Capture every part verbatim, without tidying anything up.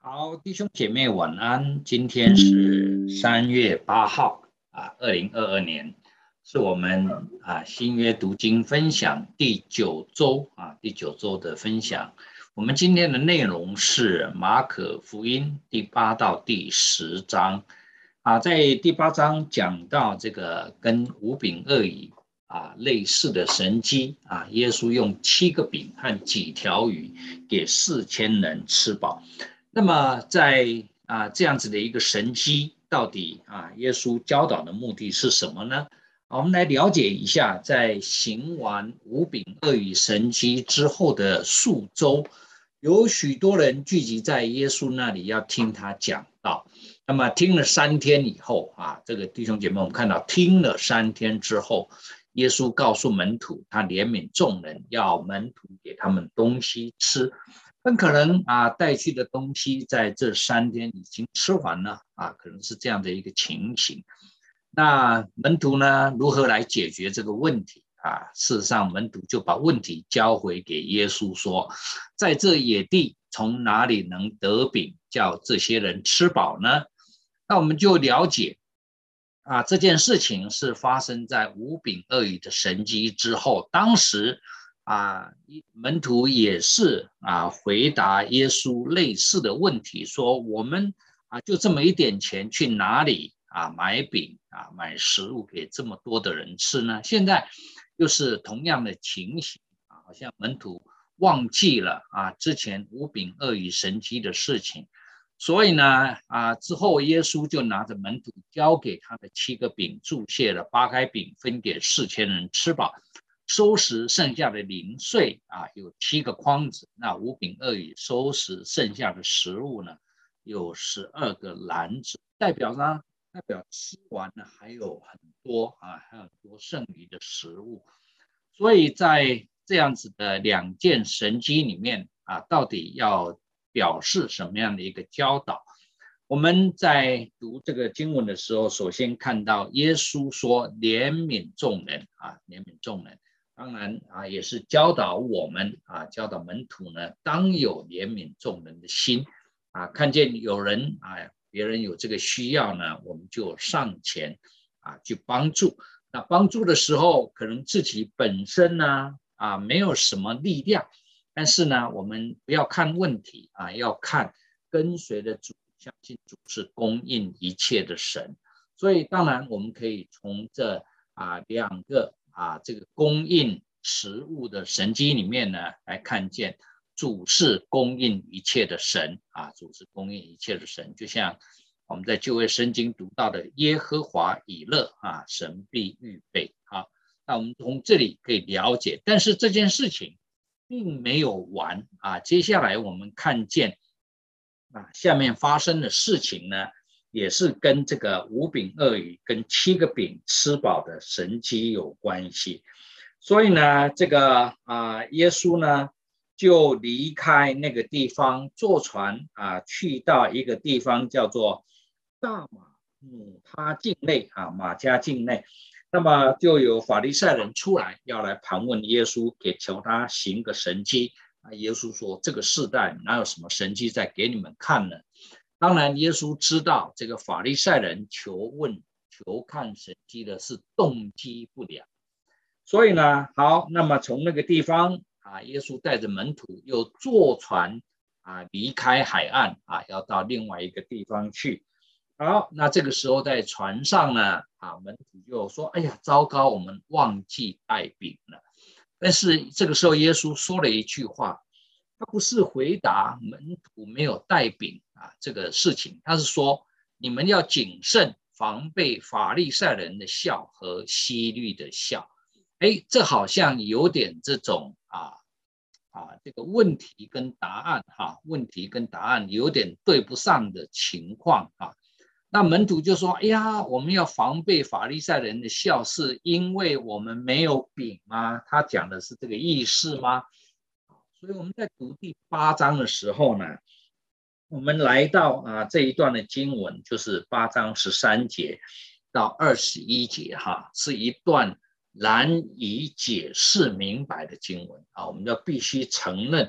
好，弟兄姐妹晚安。今天是三月八号啊，二零二二年，是我们啊新约读经分享第九周啊第九周的分享。我们今天的内容是马可福音第八到第十章啊，在第八章讲到这个跟五饼二鱼啊类似的神迹啊，耶稣用七个饼和几条鱼给四千人吃饱。那么在啊这样子的一个神迹，到底啊耶稣教导的目的是什么呢？我们来了解一下，在行完五饼二鱼神迹之后的数周，有许多人聚集在耶稣那里要听他讲道。那么听了三天以后啊，这个弟兄姐妹，我们看到听了三天之后，耶稣告诉门徒，他怜悯众人，要门徒给他们东西吃。很可能啊，带去的东西在这三天已经吃完了啊，可能是这样的一个情形。那门徒呢，如何来解决这个问题啊？事实上，门徒就把问题交回给耶稣说，在这野地从哪里能得饼，叫这些人吃饱呢？那我们就了解啊，这件事情是发生在五饼二鱼的神迹之后，当时啊，门徒也是啊回答耶稣类似的问题，说我们啊就这么一点钱，去哪里啊买饼啊买食物给这么多的人吃呢？现在又是同样的情形啊，好像门徒忘记了啊之前五饼二鱼神迹的事情。所以呢，啊，之后耶稣就拿着门徒交给他的七个饼，注谢了，八开饼分给四千人吃饱，收拾剩下的零碎啊，有七个筐子。那五饼二鱼收拾剩下的食物呢，有十二个篮子，代表呢，代表吃完了还有很多啊，还有很多剩余的食物。所以在这样子的两件神迹里面啊，到底要表示什么样的一个教导？我们在读这个经文的时候，首先看到耶稣说怜悯众人啊，怜悯众人。当然啊，也是教导我们啊，教导门徒呢，当有怜悯众人的心啊，看见有人啊，别人有这个需要呢，我们就上前啊去帮助。那帮助的时候，可能自己本身呢啊没有什么力量，但是呢，我们不要看问题啊，要看跟随的主，相信主是供应一切的神。所以当然我们可以从这啊两个啊这个供应食物的神迹里面呢，来看见主是供应一切的神啊，主是供应一切的神，就像我们在旧约圣经读到的耶和华以勒啊，神必预备。好，那我们从这里可以了解，但是这件事情并没有完啊。接下来我们看见啊，下面发生的事情呢，也是跟这个五饼二鱼跟七个饼吃饱的神迹有关系。所以呢，这个啊，耶稣呢就离开那个地方，坐船啊，去到一个地方叫做大马努他境内啊，马加境内。那么就有法利赛人出来要来盘问耶稣，给求他行个神迹啊。耶稣说：“这个世代哪有什么神迹在给你们看呢？”当然，耶稣知道这个法利赛人求问、求看神迹的是动机不良，所以呢，好，那么从那个地方啊，耶稣带着门徒又坐船啊离开海岸啊，要到另外一个地方去。好，那这个时候在船上呢，啊，门徒就说：“哎呀，糟糕，我们忘记带饼了。”但是这个时候，耶稣说了一句话，他不是回答门徒没有带饼啊这个事情，他是说：“你们要谨慎，防备法利赛人的笑和希律的笑。”哎，这好像有点这种啊啊，这个问题跟答案哈、啊，问题跟答案有点对不上的情况啊。那门徒就说：“哎呀，我们要防备法利赛人的笑，是因为我们没有饼吗？”他讲的是这个意思吗？所以我们在读第八章的时候呢，我们来到啊这一段的经文，就是八章十三节到二十一节哈，是一段难以解释明白的经文啊，我们要必须承认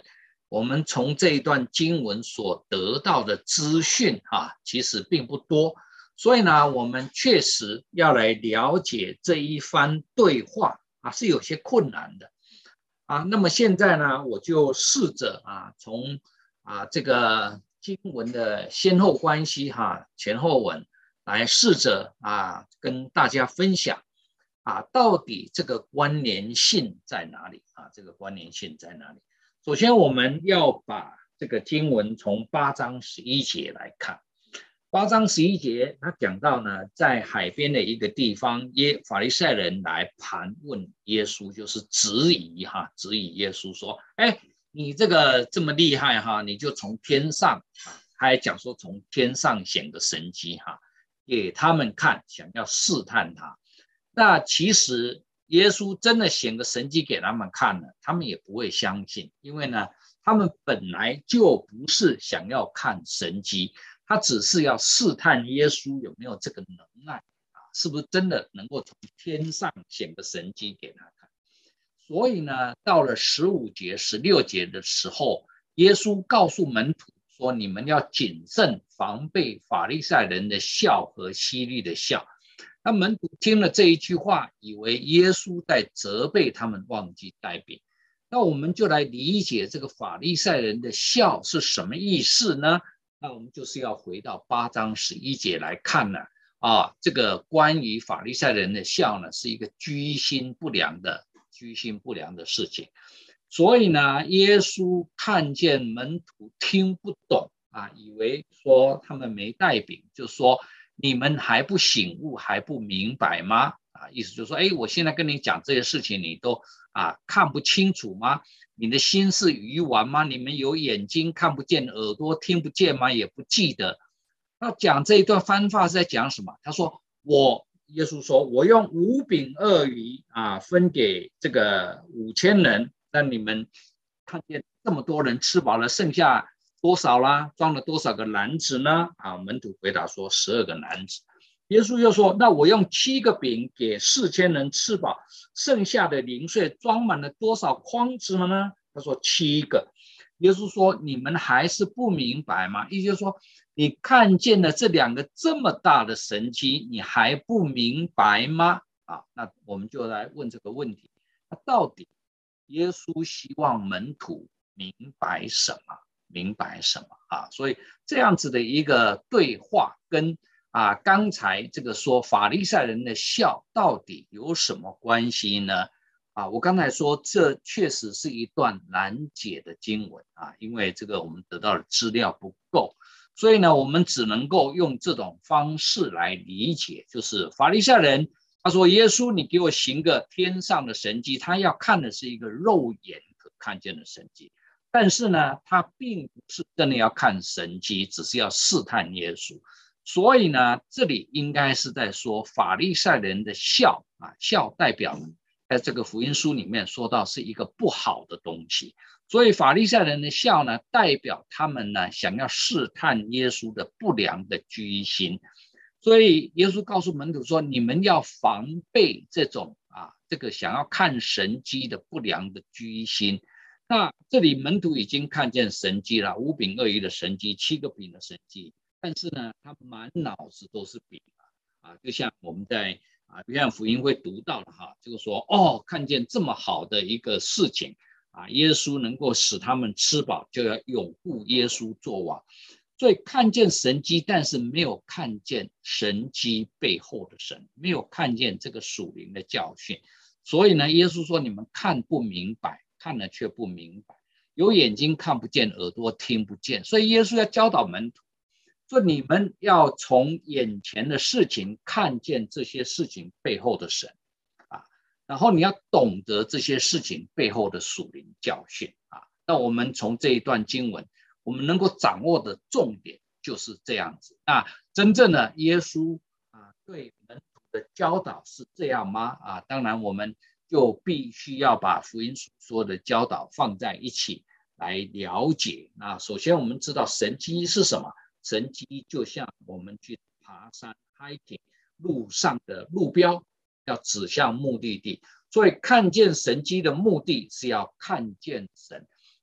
我们从这一段经文所得到的资讯啊，其实并不多，所以呢，我们确实要来了解这一番对话啊，是有些困难的啊。那么现在呢，我就试着啊，从啊这个经文的先后关系哈、啊，前后文来试着啊跟大家分享啊，到底这个关联性在哪里啊？这个关联性在哪里？首先，我们要把这个经文从八章十一节来看。八章十一节，他讲到呢，在海边的一个地方，耶法利赛人来盘问耶稣，就是质疑哈，质疑耶稣说：“哎，你这个这么厉害哈，你就从天上啊，他还讲说从天上显个神迹哈，给他们看，想要试探他。那其实耶稣真的显个神迹给他们看了，他们也不会相信，因为呢，他们本来就不是想要看神迹。”他只是要试探耶稣有没有这个能耐啊，是不是真的能够从天上显个神迹给他看。所以呢，到了十五节、十六节的时候，耶稣告诉门徒说：“你们要谨慎防备法利赛人的笑和希律的笑。”那门徒听了这一句话，以为耶稣在责备他们忘记带饼。那我们就来理解这个法利赛人的笑是什么意思呢？那我们就是要回到八章十一节来看呢，啊，这个关于法利赛人的笑呢，是一个居心不良的居心不良的事情。所以呢，耶稣看见门徒听不懂啊，以为说他们没带饼，就说你们还不醒悟，还不明白吗？啊，意思就是说，哎，我现在跟你讲这些事情，你都啊看不清楚吗？你的心是鱼丸吗？你们有眼睛看不见，耳朵听不见吗？也不记得。那讲这一段番话是在讲什么？他说我，耶稣说，我用五饼二鱼啊，分给这个五千人。那你们看见这么多人吃饱了，剩下多少啦？装了多少个篮子呢？啊，门徒回答说十二个篮子。耶稣又说，那我用七个饼给四千人吃饱，剩下的零碎装满了多少筐子呢？他说七个。耶稣说，你们还是不明白吗？意思就是说，你看见了这两个这么大的神迹，你还不明白吗？啊，那我们就来问这个问题，那到底耶稣希望门徒明白什么？明白什么啊？所以这样子的一个对话跟啊，刚才这个说法利赛人的笑到底有什么关系呢？啊，我刚才说这确实是一段难解的经文啊，因为这个我们得到的资料不够，所以呢，我们只能够用这种方式来理解，就是法利赛人他说耶稣，你给我行个天上的神迹，他要看的是一个肉眼可看见的神迹，但是呢，他并不是真的要看神迹，只是要试探耶稣。所以呢，这里应该是在说法利赛人的笑啊，笑代表在这个福音书里面说到是一个不好的东西，所以法利赛人的笑呢，代表他们呢想要试探耶稣的不良的居心。所以耶稣告诉门徒说，你们要防备这种啊，这个想要看神迹的不良的居心。那这里门徒已经看见神迹了，五饼二鱼的神迹，七个饼的神迹。但是呢，他满脑子都是饼啊，就像我们在啊约翰福音会读到的哈，就是说哦，看见这么好的一个事情啊，耶稣能够使他们吃饱，就要拥护耶稣作王。所以看见神迹，但是没有看见神迹背后的神，没有看见这个属灵的教训。所以呢，耶稣说你们看不明白，看了却不明白，有眼睛看不见，耳朵听不见。所以耶稣要教导门徒，说你们要从眼前的事情看见这些事情背后的神啊，然后你要懂得这些事情背后的属灵教训啊。那我们从这一段经文，我们能够掌握的重点就是这样子。那真正的耶稣啊，对门徒的教导是这样吗？啊，当然我们就必须要把福音所说的教导放在一起来了解。那首先我们知道神迹是什么？神迹就像我们去爬山 hiking 路上的路标，要指向目的地。所以看见神迹的目的是要看见神。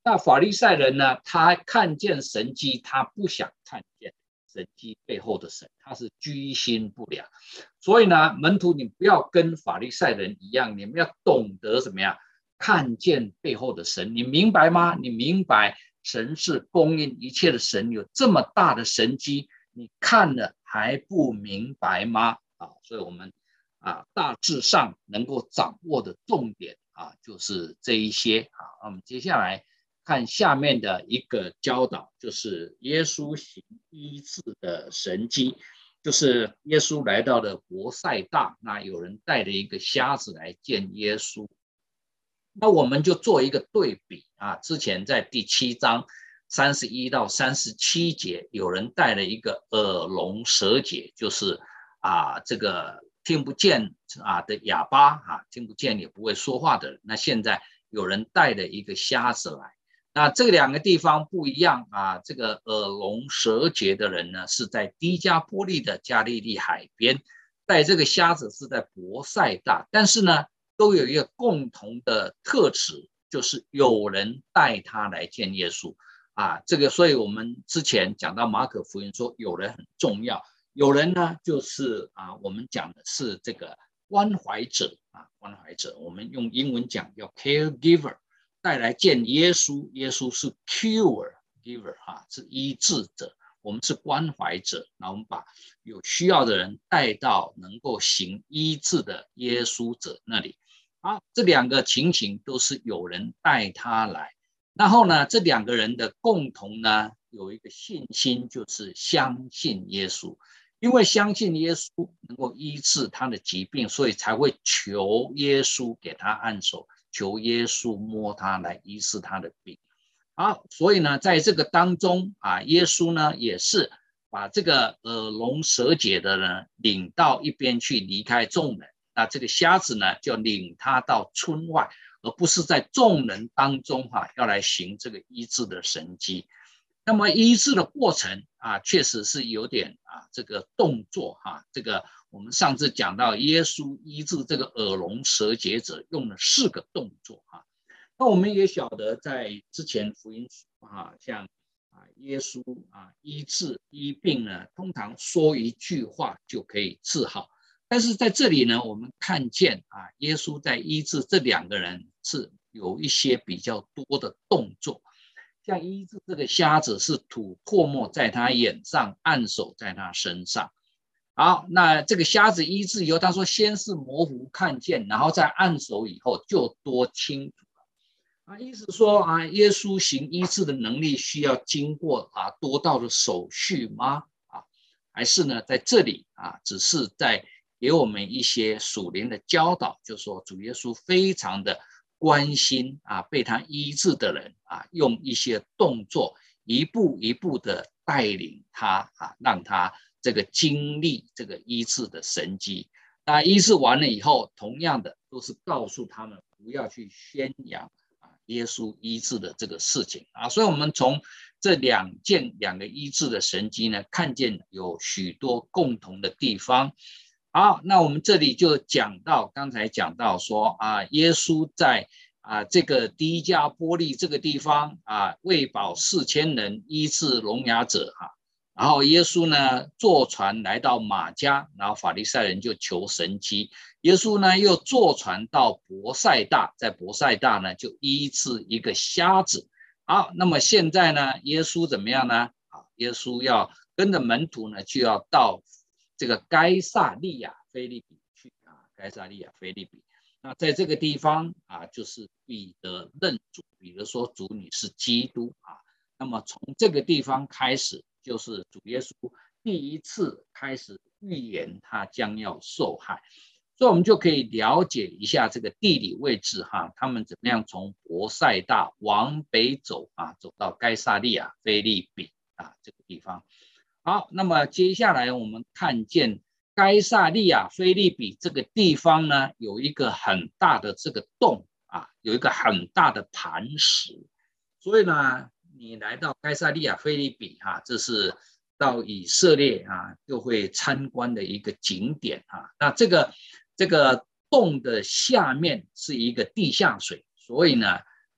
那法利赛人呢，他看见神迹，他不想看见神迹背后的神，他是居心不良。所以呢，门徒你不要跟法利赛人一样，你们要懂得怎么样看见背后的神，你明白吗？你明白神是供应一切的神，有这么大的神迹，你看了还不明白吗？啊，所以我们啊大致上能够掌握的重点啊就是这一些啊。那我们接下来看下面的一个教导，就是耶稣行医治的神迹，就是耶稣来到了伯赛大，那有人带着一个瞎子来见耶稣。那我们就做一个对比啊，之前在第七章三十一到三十七节，有人带了一个耳聋舌结，就是啊这个听不见啊的哑巴啊，听不见也不会说话的人。那现在有人带了一个瞎子来，那这两个地方不一样啊。这个耳聋舌结的人呢，是在低加波利的加利利海边，带这个瞎子是在伯赛大，但是呢，都有一个共同的特质，就是有人带他来见耶稣啊。这个，所以我们之前讲到马可福音说，有人很重要。有人呢，就是啊，我们讲的是这个关怀者啊，关怀者，我们用英文讲叫 caregiver， 带来见耶稣，耶稣是 cure giver 啊，是医治者。我们是关怀者，那我们把有需要的人带到能够行医治的耶稣者那里。好，这两个情形都是有人带他来。然后呢，这两个人的共同呢，有一个信心，就是相信耶稣。因为相信耶稣能够医治他的疾病，所以才会求耶稣给他按手，求耶稣摸他来医治他的病。好，所以呢，在这个当中啊，耶稣呢也是把这个耳聋舌结的呢领到一边去，离开众人。那这个瞎子呢，就领他到村外，而不是在众人当中哈、啊，要来行这个医治的神迹。那么医治的过程啊，确实是有点啊这个动作哈、啊，这个我们上次讲到耶稣医治这个耳聋舌结者用了四个动作哈、啊。那我们也晓得，在之前福音书啊，像啊耶稣啊医治医病呢，通常说一句话就可以治好。但是在这里呢，我们看见啊，耶稣在医治这两个人是有一些比较多的动作。像医治这个瞎子是吐唾沫在他眼上，按手在他身上。好，那这个瞎子医治以后，他说先是模糊看见，然后再按手以后就多清楚了。啊，意思说啊，耶稣行医治的能力需要经过啊多道的手续吗？啊，还是呢在这里啊，只是在给我们一些属灵的教导，就是说主耶稣非常的关心啊被他医治的人啊，用一些动作一步一步的带领他啊，让他这个经历这个医治的神迹。那医治完了以后，同样的都是告诉他们不要去宣扬啊耶稣医治的这个事情啊。所以我们从这两件两个医治的神迹呢，看见有许多共同的地方。好，那我们这里就讲到，刚才讲到说啊，耶稣在啊这个低加波利这个地方啊，喂饱四千人，医治聋哑者哈、啊。然后耶稣呢坐船来到马加，然后法利赛人就求神迹。耶稣呢又坐船到伯赛大，在伯赛大呢就医治一个瞎子。好，那么现在呢，耶稣怎么样呢？啊，耶稣要跟着门徒呢，就要到这个该撒利亚腓立比去啊，该撒利亚腓立比。那在这个地方啊，就是彼得认主，彼得说主你是基督啊。那么从这个地方开始，就是主耶稣第一次开始预言他将要受害，所以我们就可以了解一下这个地理位置哈，他们怎么样从伯赛大往北走啊，走到该撒利亚腓立比啊这个地方。好，那么接下来我们看见该撒利亚腓立比这个地方呢，有一个很大的这个洞啊，有一个很大的磐石，所以呢，你来到该撒利亚腓立比哈、啊，这是到以色列啊就会参观的一个景点啊。那这个这个洞的下面是一个地下水，所以呢，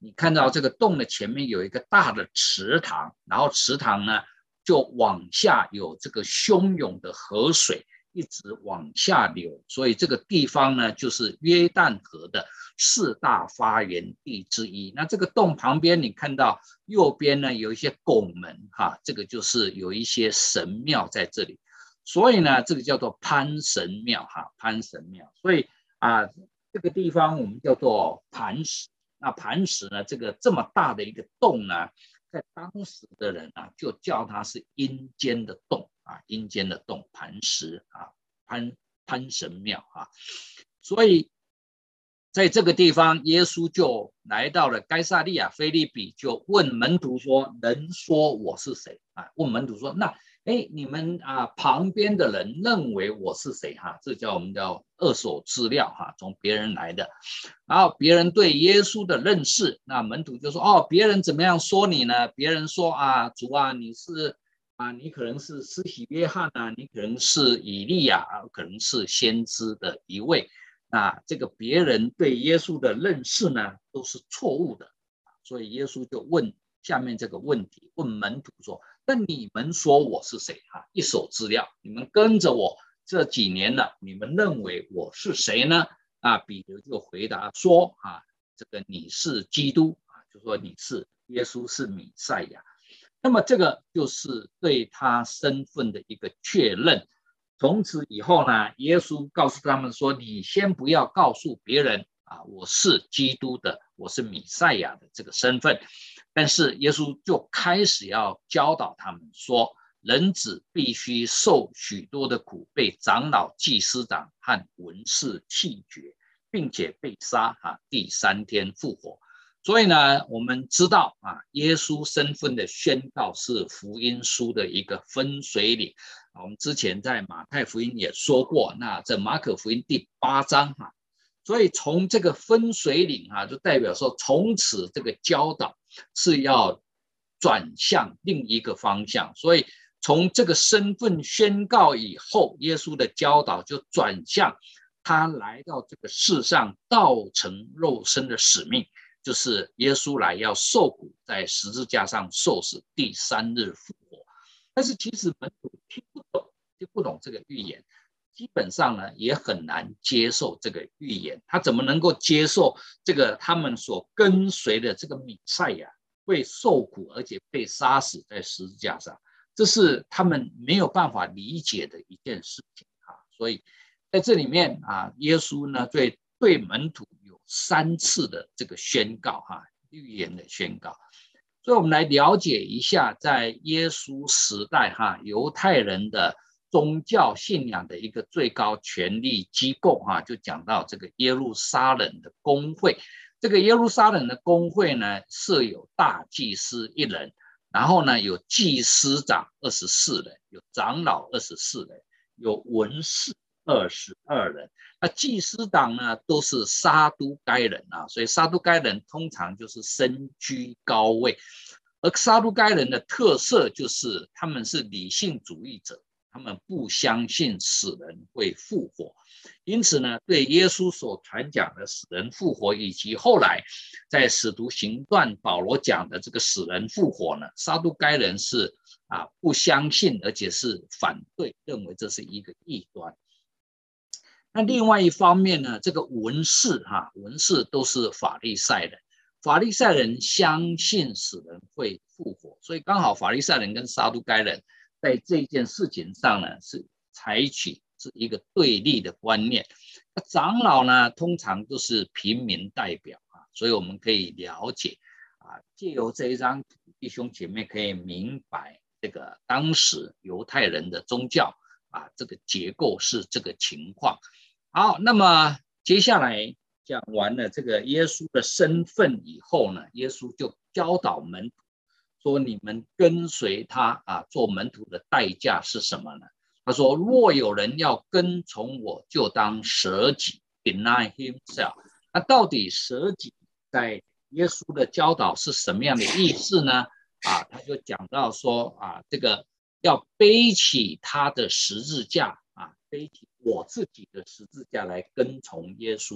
你看到这个洞的前面有一个大的池塘，然后池塘呢就往下有这个汹涌的河水一直往下流，所以这个地方呢就是约旦河的四大发源地之一。那这个洞旁边你看到右边呢有一些拱门哈，这个就是有一些神庙在这里，所以呢这个叫做潘神庙哈，潘神庙。所以啊这个地方我们叫做磐石。那磐石呢，这个这么大的一个洞呢，在当时的人啊，就叫它是阴间的洞啊，阴间的洞，磐石啊，潘潘神庙啊。所以在这个地方，耶稣就来到了该撒利亚腓立比，就问门徒说：“人说我是谁？”啊，问门徒说：“那哎，你们啊旁边的人认为我是谁？哈，这叫我们叫二手资料哈，从别人来的。然后别人对耶稣的认识，那门徒就说：哦，别人怎么样说你呢？别人说啊，主啊，你是啊，你可能是施洗约翰啊，你可能是以利亚啊，可能是先知的一位。那这个别人对耶稣的认识呢，都是错误的。所以耶稣就问下面这个问题，问门徒说：那你们说我是谁？哈，一手资料，你们跟着我这几年了，你们认为我是谁呢？啊，彼得就回答说：啊，这个你是基督啊，就说你是耶稣是弥赛亚。那么这个就是对他身份的一个确认。从此以后呢，耶稣告诉他们说：你先不要告诉别人啊，我是基督的，我是弥赛亚的这个身份。但是耶稣就开始要教导他们说，人子必须受许多的苦，被长老、祭司长和文士弃绝，并且被杀啊，第三天复活。所以呢，我们知道啊，耶稣身份的宣告是福音书的一个分水岭。我们之前在马太福音也说过，那在马可福音第八章哈，所以从这个分水岭啊，就代表说从此这个教导是要转向另一个方向。所以从这个身份宣告以后，耶稣的教导就转向他来到这个世上道成肉身的使命，就是耶稣来要受苦，在十字架上受死，第三日复活。但是其实门徒听不懂，听不懂这个预言，基本上呢也很难接受这个预言。他怎么能够接受这个他们所跟随的这个弥赛亚会受苦，而且被杀死在十字架上？这是他们没有办法理解的一件事情啊。所以在这里面啊，耶稣呢对对门徒有三次的这个宣告哈，预言的宣告。所以我们来了解一下，在耶稣时代哈，犹太人的宗教信仰的一个最高权力机构哈，就讲到这个耶路撒冷的公会。这个耶路撒冷的公会呢，设有大祭司一人，然后呢有祭司长二十四人，有长老二十四人，有文士二十二人。那祭司长呢都是撒都该人啊，所以撒都该人通常就是身居高位。而撒都该人的特色就是他们是理性主义者，他们不相信死人会复活。因此呢，对耶稣所传讲的死人复活，以及后来在使徒行传保罗讲的这个死人复活呢，撒都该人是啊不相信，而且是反对，认为这是一个异端。那另外一方面呢，这个文士哈，文士都是法利赛人，法利赛人相信死人会复活，所以刚好法利赛人跟撒都该人在这件事情上呢，是采取是一个对立的观念。那长老呢，通常都是平民代表啊，所以我们可以了解啊，借由这一章，弟兄姐妹可以明白这个当时犹太人的宗教啊，这个结构是这个情况。好，那么接下来讲完了这个耶稣的身份以后呢，耶稣就教导门徒说：你们跟随他啊，做门徒的代价是什么呢？他说：若有人要跟从我，就当舍己 deny himself。那到底舍己在耶稣的教导是什么样的意思呢？啊，他就讲到说啊，这个要背起他的十字架啊，背起我自己的十字架来跟从耶稣。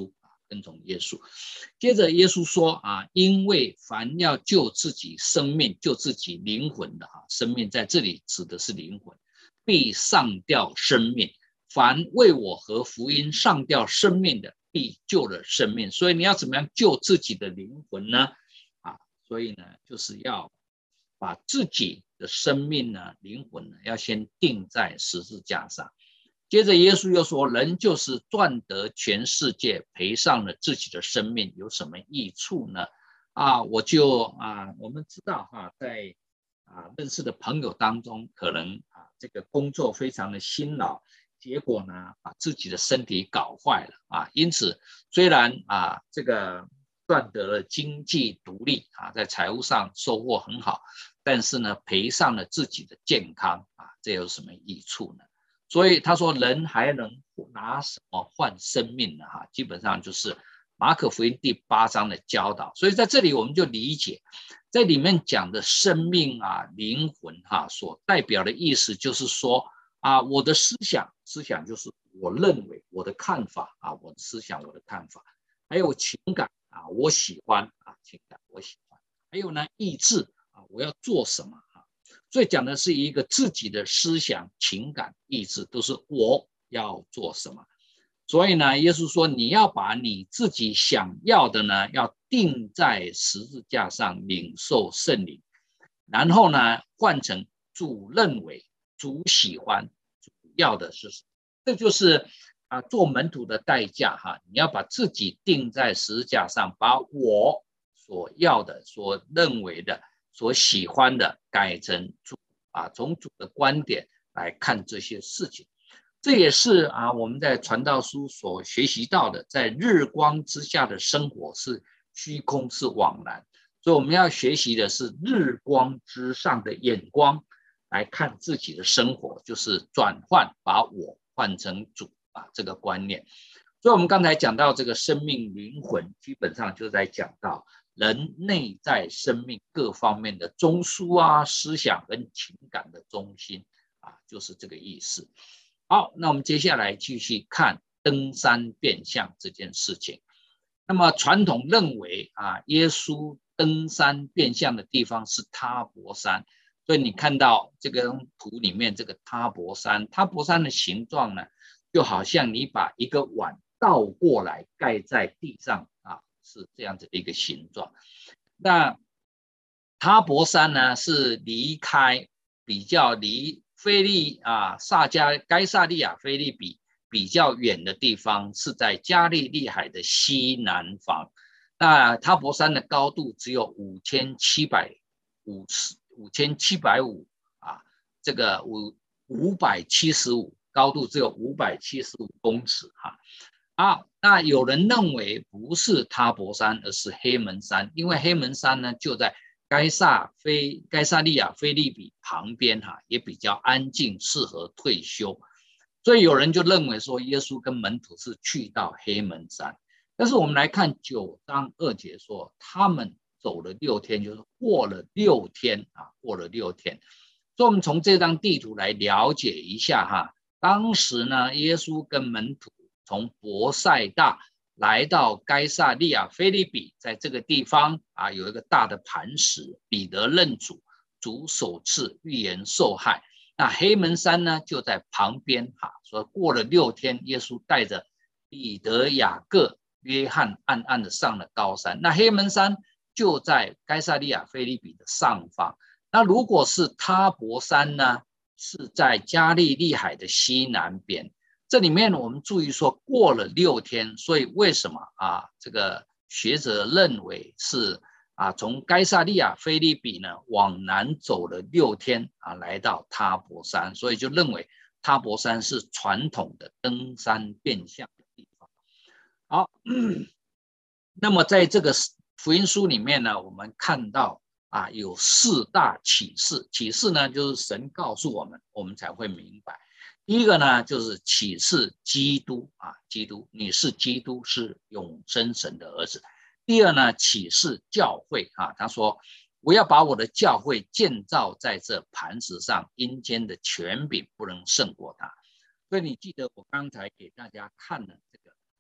跟从耶稣。接着耶稣说啊，因为凡要救自己生命、救自己灵魂的啊，生命在这里指的是灵魂，必上吊生命。凡为我和福音上吊生命的，必救了生命。所以你要怎么样救自己的灵魂呢？啊，所以呢，就是要把自己的生命呢、灵魂呢，要先钉在十字架上。接着耶稣又说，人就是赚得全世界，赔上了自己的生命，有什么益处呢？啊，我就啊，我们知道哈、啊，在啊认识的朋友当中，可能啊这个工作非常的辛劳，结果呢把自己的身体搞坏了啊。因此，虽然啊这个赚得了经济独立啊，在财务上收获很好，但是呢赔上了自己的健康啊，这有什么益处呢？所以他说，人还能拿什么换生命呢？哈，基本上就是马可福音第八章的教导。所以在这里我们就理解，在里面讲的生命啊、灵魂哈，所代表的意思就是说啊，我的思想，思想就是我认为、我的看法啊，我的思想、我的看法，还有情感啊，我喜欢啊，情感我喜欢，还有呢意志啊，我要做什么。所以讲的是一个自己的思想、情感、意志，都是我要做什么。所以呢，耶稣说，你要把你自己想要的呢，要钉在十字架上，领受圣灵，然后呢，换成主认为、主喜欢、主要的是什么？这就是啊，做门徒的代价哈。你要把自己钉在十字架上，把我所要的、所认为的、所喜欢的改成主啊，从主的观点来看这些事情。这也是啊，我们在传道书所学习到的，在日光之下的生活是虚空，是枉然。所以我们要学习的是日光之上的眼光来看自己的生活，就是转换，把我换成主啊，这个观念。所以我们刚才讲到这个生命灵魂，基本上就在讲到人内在生命各方面的中枢啊，思想跟情感的中心啊，就是这个意思。好，那我们接下来继续看登山变相这件事情。那么传统认为啊，耶稣登山变相的地方是他伯山，所以你看到这个图里面这个他伯山，他伯山的形状呢，就好像你把一个碗倒过来盖在地上啊，是这样子的一个形状。那他伯山呢，是离开比较离菲利啊萨加该萨利亚菲利比比较远的地方，是在加利利海的西南方。那他伯山的高度只有五千七百五十五千七百五啊，这个五五百七十五高度只有五百七十五公尺哈。啊，那有人认为不是他伯山，而是黑门山，因为黑门山呢就在该萨菲该萨利亚菲利比旁边哈，也比较安静，适合退休。所以有人就认为说，耶稣跟门徒是去到黑门山。但是我们来看九章二节说，他们走了六天，就是过了六天啊，过了六天。所以我们从这张地图来了解一下哈，当时呢，耶稣跟门徒从伯赛大来到该萨利亚菲利比，在这个地方啊，有一个大的磐石，彼得认主，主首次预言受害。那黑门山呢就在旁边哈，说过了六天，耶稣带着彼得、雅各、约翰暗暗的上了高山。那黑门山就在该萨利亚菲利比的上方。那如果是他伯山呢，是在加利利海的西南边。这里面我们注意说过了六天，所以为什么啊？这个学者认为是啊，从该萨利亚菲利比呢往南走了六天啊，来到他伯山，所以就认为他伯山是传统的登山变相的地方。好，那么在这个福音书里面呢，我们看到啊有四大启示，启示呢就是神告诉我们，我们才会明白。第一个呢，就是启示基督啊，基督，你是基督，是永生神的儿子。第二呢，启示教会啊，他说我要把我的教会建造在这磐石上，阴间的权柄不能胜过他。所以你记得我刚才给大家看了这个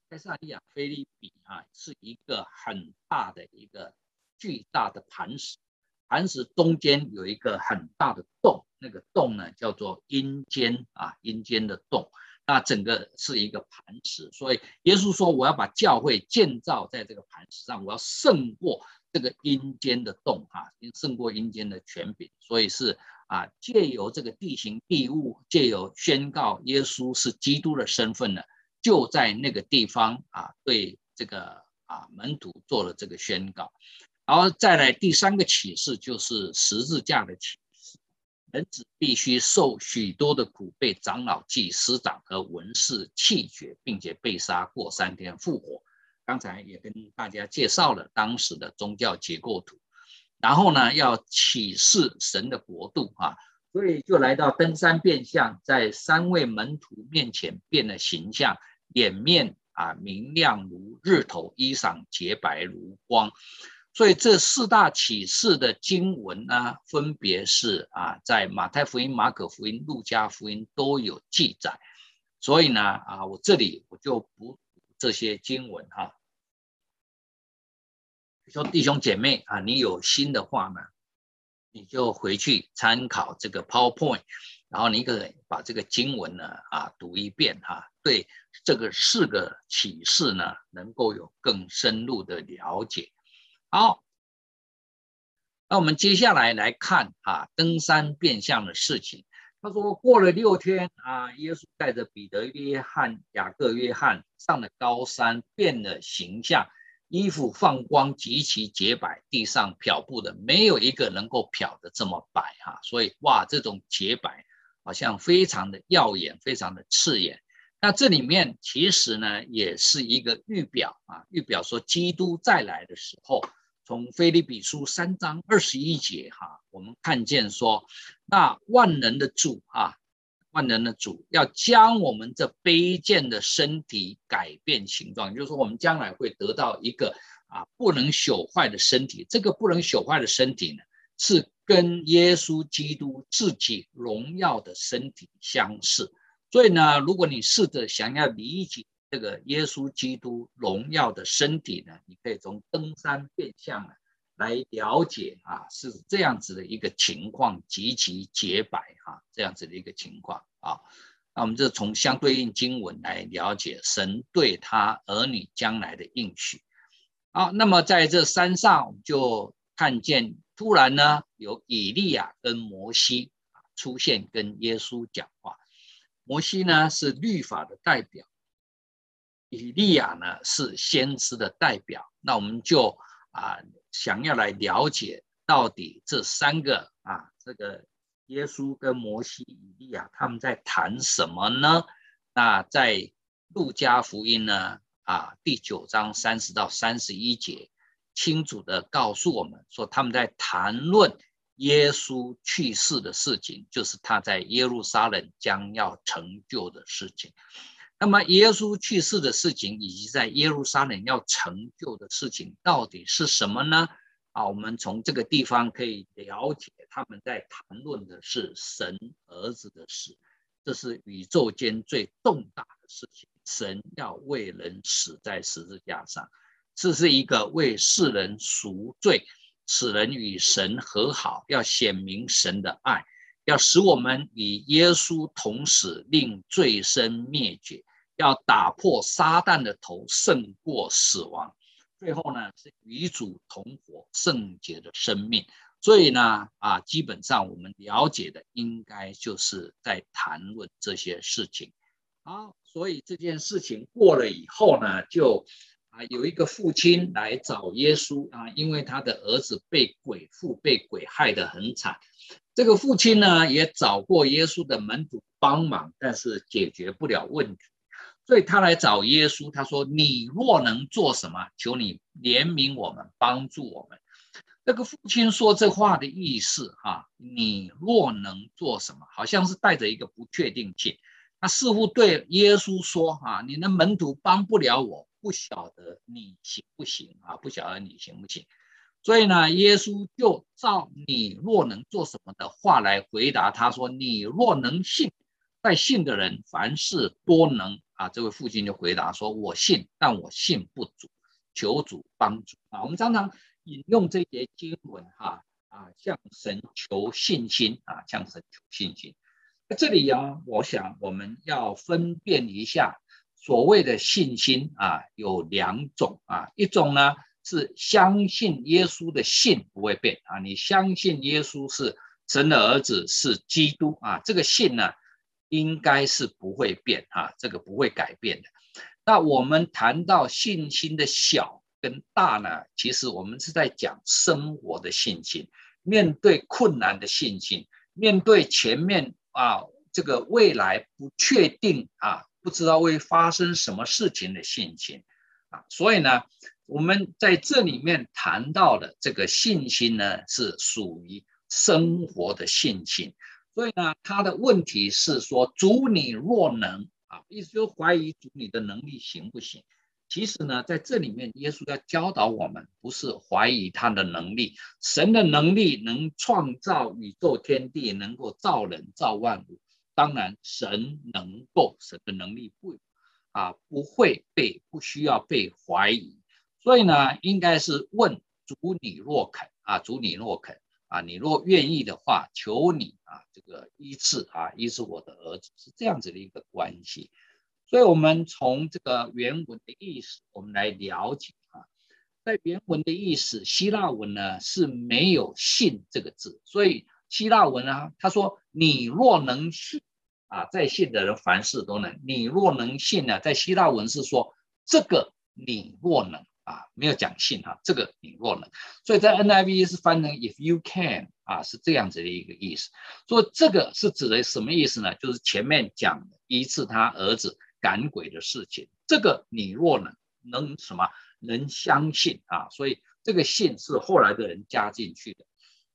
该萨利亚腓立比啊，是一个很大的一个巨大的磐石，磐石中间有一个很大的洞，那个洞呢叫做阴间啊，阴间的洞。那整个是一个磐石，所以耶稣说我要把教会建造在这个磐石上，我要胜过这个阴间的洞哈，胜过阴间的权柄，所以是啊，借由这个地形地物，借由宣告耶稣是基督的身份呢，就在那个地方啊，对这个啊门徒做了这个宣告。然后再来第三个启示就是十字架的启示，人子必须受许多的苦，被长老、祭司长和文士弃绝，并且被杀，过三天复活。刚才也跟大家介绍了当时的宗教结构图。然后呢，要启示神的国度啊，所以就来到登山变相，在三位门徒面前变了形象，脸面啊明亮如日头，衣裳洁白如光。所以这四大启示的经文呢，分别是啊，在马太福音、马可福音、路加福音都有记载。所以呢，啊，我这里我就不读这些经文哈。说弟兄姐妹啊，你有心的话呢，你就回去参考这个 PowerPoint， 然后你可以把这个经文呢啊读一遍哈，对这个四个启示呢能够有更深入的了解。好，那我们接下来来看啊登山变相的事情。他说过了六天啊，耶稣带着彼得、约翰、雅各、约翰上了高山，变了形象。衣服放光，极其洁白，地上漂布的没有一个能够漂得这么白哈，所以哇，这种洁白好像非常的耀眼，非常的刺眼。那这里面其实呢，也是一个预表啊，预表说基督再来的时候，从腓立比书三章二十一节哈，我们看见说，那万能的主啊。万能的主要将我们这卑贱的身体改变形状，也就是说我们将来会得到一个啊不能朽坏的身体。这个不能朽坏的身体呢，是跟耶稣基督自己荣耀的身体相似。所以呢，如果你试着想要理解这个耶稣基督荣耀的身体呢，你可以从登山变相呢来了解啊，是这样子的一个情况，极其洁白哈，这样子的一个情况啊。那我们就从相对应经文来了解神对他儿女将来的应许。好，那么在这山上，我们就看见突然呢，有以利亚跟摩西出现，跟耶稣讲话。摩西呢是律法的代表，以利亚呢是先知的代表。那我们就啊。想要来了解到底这三个啊，这个耶稣跟摩西、以利亚他们在谈什么呢？那在路加福音呢啊第九章三十到三十一节，清楚的告诉我们说他们在谈论耶稣去世的事情，就是他在耶路撒冷将要成就的事情。那么耶稣去世的事情以及在耶路撒冷要成就的事情到底是什么呢？啊，我们从这个地方可以了解他们在谈论的是神儿子的事，这是宇宙间最重大的事情。神要为人死在十字架上，这是一个为世人赎罪，使人与神和好，要显明神的爱，要使我们与耶稣同死，令罪身灭绝，要打破撒旦的头，胜过死亡。最后呢，是与主同活，圣洁的生命。所以呢，啊，基本上我们了解的应该就是在谈论这些事情。好，所以这件事情过了以后呢，就啊有一个父亲来找耶稣啊，因为他的儿子被鬼附，被鬼害得很惨。这个父亲呢，也找过耶稣的门徒帮忙，但是解决不了问题。所以他来找耶稣，他说：“你若能做什么，求你怜悯我们，帮助我们。”这个父亲说这话的意思啊，你若能做什么，好像是带着一个不确定性。他似乎对耶稣说：“啊，你的门徒帮不了我，不晓得你行不行啊？不晓得你行不行？”所以呢，耶稣就照你若能做什么的话来回答他说：“你若能信。”在信的人凡事多能啊，这位父亲就回答说：我信，但我信不足，求主帮助啊。我们常常引用这节经文哈啊，向神求信心啊，向神求信心。这里啊，我想我们要分辨一下所谓的信心啊，有两种啊，一种呢是相信耶稣的信不会变啊，你相信耶稣是神的儿子，是基督啊，这个信呢应该是不会变啊，这个不会改变的。那我们谈到信心的小跟大呢，其实我们是在讲生活的信心，面对困难的信心，面对前面啊这个未来不确定啊，不知道会发生什么事情的信心啊。所以呢，我们在这里面谈到的这个信心呢，是属于生活的信心。所以呢，他的问题是说，主你若能啊，意思就怀疑主你的能力行不行？其实呢，在这里面，耶稣要教导我们，不是怀疑他的能力，神的能力能创造宇宙天地，能够造人造万物。当然，神能够，神的能力不啊不会被不需要被怀疑。所以呢，应该是问主你若肯啊，主你若肯。啊，你若愿意的话，求你啊，这个医治啊，医治我的儿子，是这样子的一个关系。所以，我们从这个原文的意思，我们来了解啊，在原文的意思，希腊文呢是没有信这个字，所以希腊文啊，他说你若能信啊，在信的人凡事都能。你若能信呢，在希腊文是说这个你若能。啊，没有讲信哈，这个你若能，所以在 N I V 是翻成 if you can 啊，是这样子的一个意思。所以这个是指的什么意思呢？就是前面讲的医治他儿子赶鬼的事情，这个你若能能什么能相信啊？所以这个信是后来的人加进去的。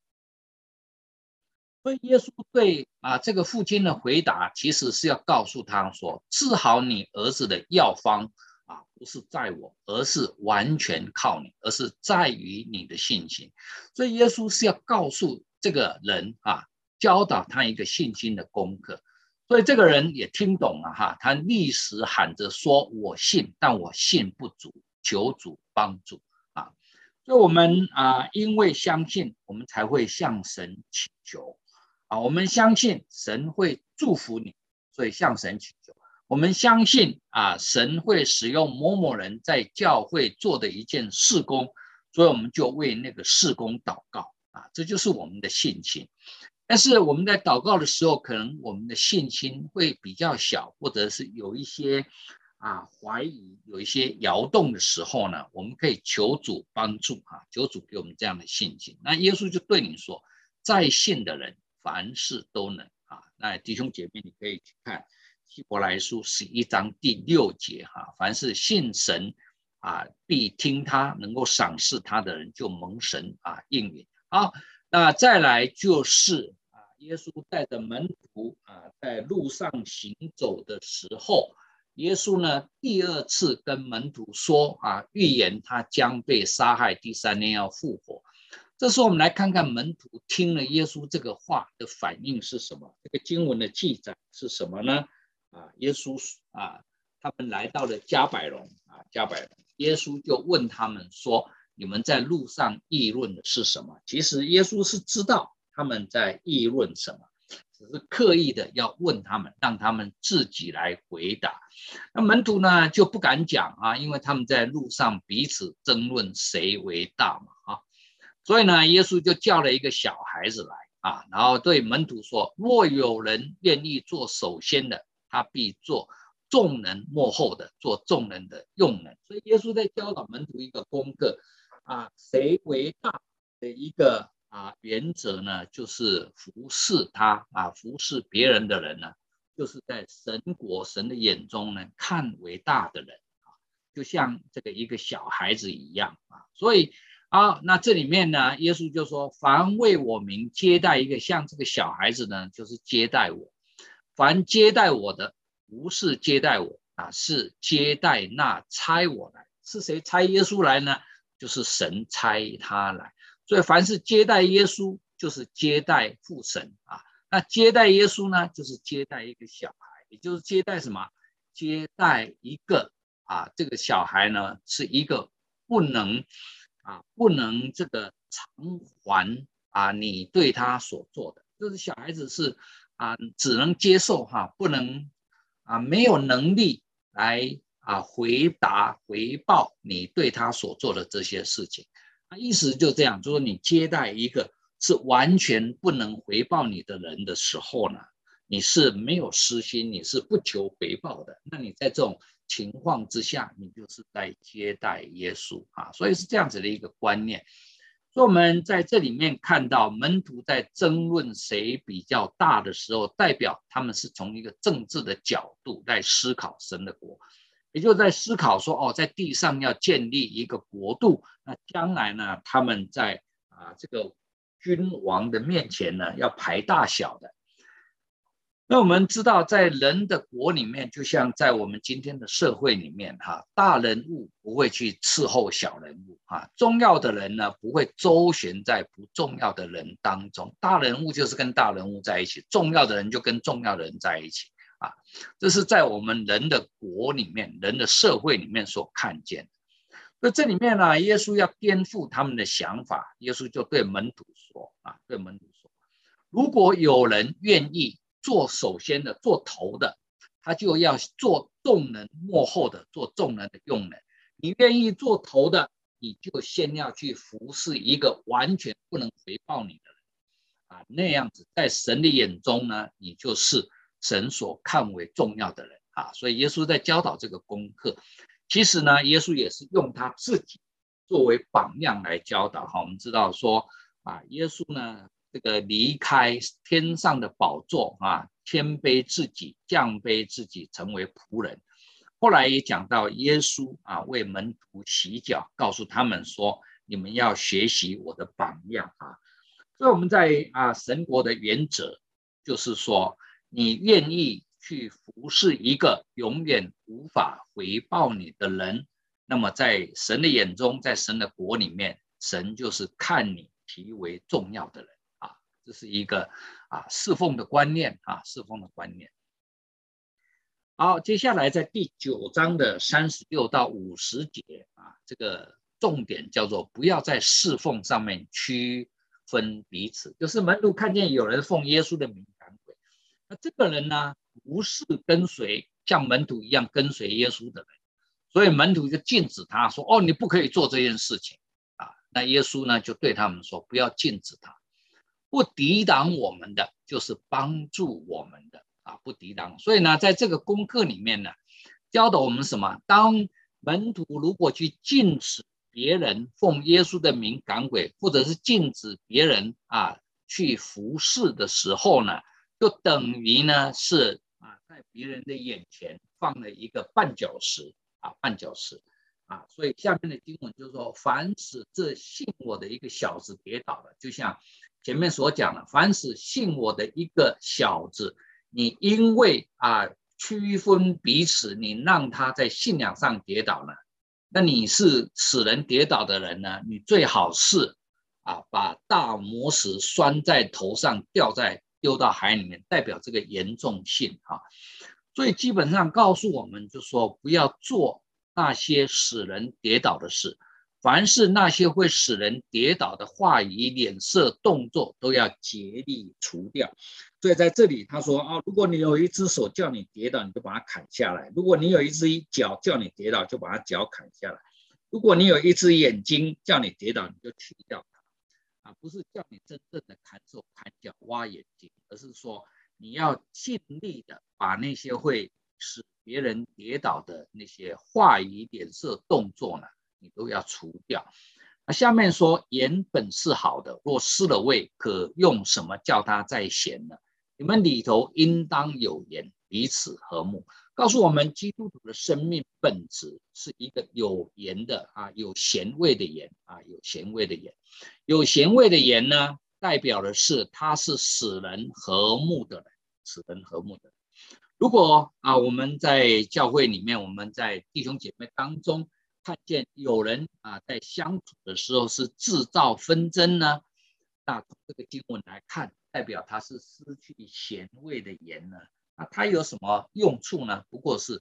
所以耶稣对啊这个父亲的回答，其实是要告诉他说，治好你儿子的药方。啊，不是在我，而是完全靠你，而是在于你的信心。所以耶稣是要告诉这个人啊，教导他一个信心的功课。所以这个人也听懂了哈，他立时喊着说：“我信，但我信不足，求主帮助。”啊，所以我们啊，因为相信，我们才会向神祈求啊，我们相信神会祝福你，所以向神祈求。我们相信啊，神会使用某某人在教会做的一件事工，所以我们就为那个事工祷告啊，这就是我们的信心。但是我们在祷告的时候，可能我们的信心会比较小，或者是有一些啊怀疑，有一些摇动的时候呢，我们可以求主帮助啊，求主给我们这样的信心。那耶稣就对你说，在信的人凡事都能啊。那弟兄姐妹，你可以去看希伯来书十一章第六节哈，凡是信神啊，必听他，能够赏识他的人，就蒙神啊应允。好，那再来就是啊，耶稣带着门徒啊，在路上行走的时候，耶稣呢第二次跟门徒说啊，预言他将被杀害，第三天要复活。这时候我们来看看门徒听了耶稣这个话的反应是什么？这个经文的记载是什么呢？啊，耶稣啊，他们来到了加百农啊，加百农，耶稣就问他们说：“你们在路上议论的是什么？”其实耶稣是知道他们在议论什么，只是刻意的要问他们，让他们自己来回答。那门徒呢就不敢讲啊，因为他们在路上彼此争论谁为大嘛啊，所以呢，耶稣就叫了一个小孩子来啊，然后对门徒说：“若有人愿意做首先的，他必做众人末后的，做众人的用人。”所以耶稣在教导门徒一个功课啊，谁为大的一个啊原则呢，就是服侍他啊，服侍别人的人呢，就是在神国神的眼中呢，看为大的人啊，就像这个一个小孩子一样啊。所以好，那这里面呢，耶稣就说：“凡为我名接待一个像这个小孩子呢，就是接待我。凡接待我的，不是接待我啊，是接待那差我来。是谁差耶稣来呢？就是神差他来。所以凡是接待耶稣，就是接待父神啊。那接待耶稣呢，就是接待一个小孩，也就是接待什么？ 接待一个啊这个小孩呢是一个不能啊不能这个偿还啊你对他所做的，就是小孩子是啊只能接受哈，不能啊没有能力来啊回答回报你对他所做的这些事情。啊，意思就这样，就是你接待一个是完全不能回报你的人的时候呢，你是没有私心，你是不求回报的。那你在这种情况之下，你就是在接待耶稣啊，所以是这样子的一个观念。所以我们在这里面看到门徒在争论谁比较大的时候，代表他们是从一个政治的角度来思考神的国，也就在思考说，哦，在地上要建立一个国度，那将来呢，他们在啊这个君王的面前呢，要排大小的。那我们知道，在人的国里面，就像在我们今天的社会里面，哈，大人物不会去伺候小人物，哈，重要的人呢不会周旋在不重要的人当中，大人物就是跟大人物在一起，重要的人就跟重要的人在一起，啊，这是在我们人的国里面、人的社会里面所看见的。那这里面呢，耶稣要颠覆他们的想法，耶稣就对门徒说，啊，对门徒说，如果有人愿意做首先的、做头的，他就要做众人幕后的，做众人的用人。你愿意做头的，你就先要去服侍一个完全不能回报你的人啊，那样子在神的眼中呢，你就是神所看为重要的人啊。所以耶稣在教导这个功课，其实呢，耶稣也是用他自己作为榜样来教导哈。我们知道说啊，耶稣呢，这个离开天上的宝座啊，谦卑自己，降卑自己，成为仆人。后来也讲到耶稣啊，为门徒洗脚，告诉他们说，你们要学习我的榜样啊。所以我们在啊神国的原则就是说，你愿意去服侍一个永远无法回报你的人，那么在神的眼中，在神的国里面，神就是看你极为重要的人啊，这是一个啊侍奉的观念啊，侍奉的观念。好，接下来在第九章的三十六到五十节啊，这个重点叫做不要在侍奉上面区分彼此，就是门徒看见有人奉耶稣的名赶鬼，那这个人呢不是跟随像门徒一样跟随耶稣的人，所以门徒就禁止他说，哦，你不可以做这件事情啊。那耶稣呢就对他们说，不要禁止他，不抵挡我们的就是帮助我们的啊，不抵挡。所以呢，在这个功课里面呢，教导我们什么？当门徒如果去禁止别人奉耶稣的名赶鬼，或者是禁止别人啊去服侍的时候呢，就等于呢是啊在别人的眼前放了一个绊脚石啊，绊脚石啊。所以下面的经文就是说，凡使这信我的一个小子跌倒了，就像前面所讲的，凡使信我的一个小子，你因为啊区分彼此，你让他在信仰上跌倒了，那你是使人跌倒的人呢，你最好是啊把大磨石拴在头上，掉在丢到海里面，代表这个严重性啊。所以基本上告诉我们，就说不要做那些使人跌倒的事，凡是那些会使人跌倒的话语、脸色、动作，都要竭力除掉。所以在这里他说啊，如果你有一只手叫你跌倒，你就把它砍下来；如果你有一只脚叫你跌倒，就把它脚砍下来；如果你有一只眼睛叫你跌倒，你就去掉它。啊，不是叫你真正的砍手、砍脚、挖眼睛，而是说你要尽力的把那些会使别人跌倒的那些话语、脸色、动作呢，你都要除掉。那下面说，盐本是好的，若失了味，可用什么叫它再咸呢？你们里头应当有盐，彼此和睦。告诉我们，基督徒的生命本质是一个有盐的啊，有咸味的盐啊，有咸味的盐。有咸味的盐呢，代表的是它是使人和睦的人，使人和睦的人。如果啊，我们在教会里面，我们在弟兄姐妹当中看见有人啊在相处的时候是制造纷争呢，那从这个经文来看，代表他是失去咸味的盐呢。那它有什么用处呢？不过是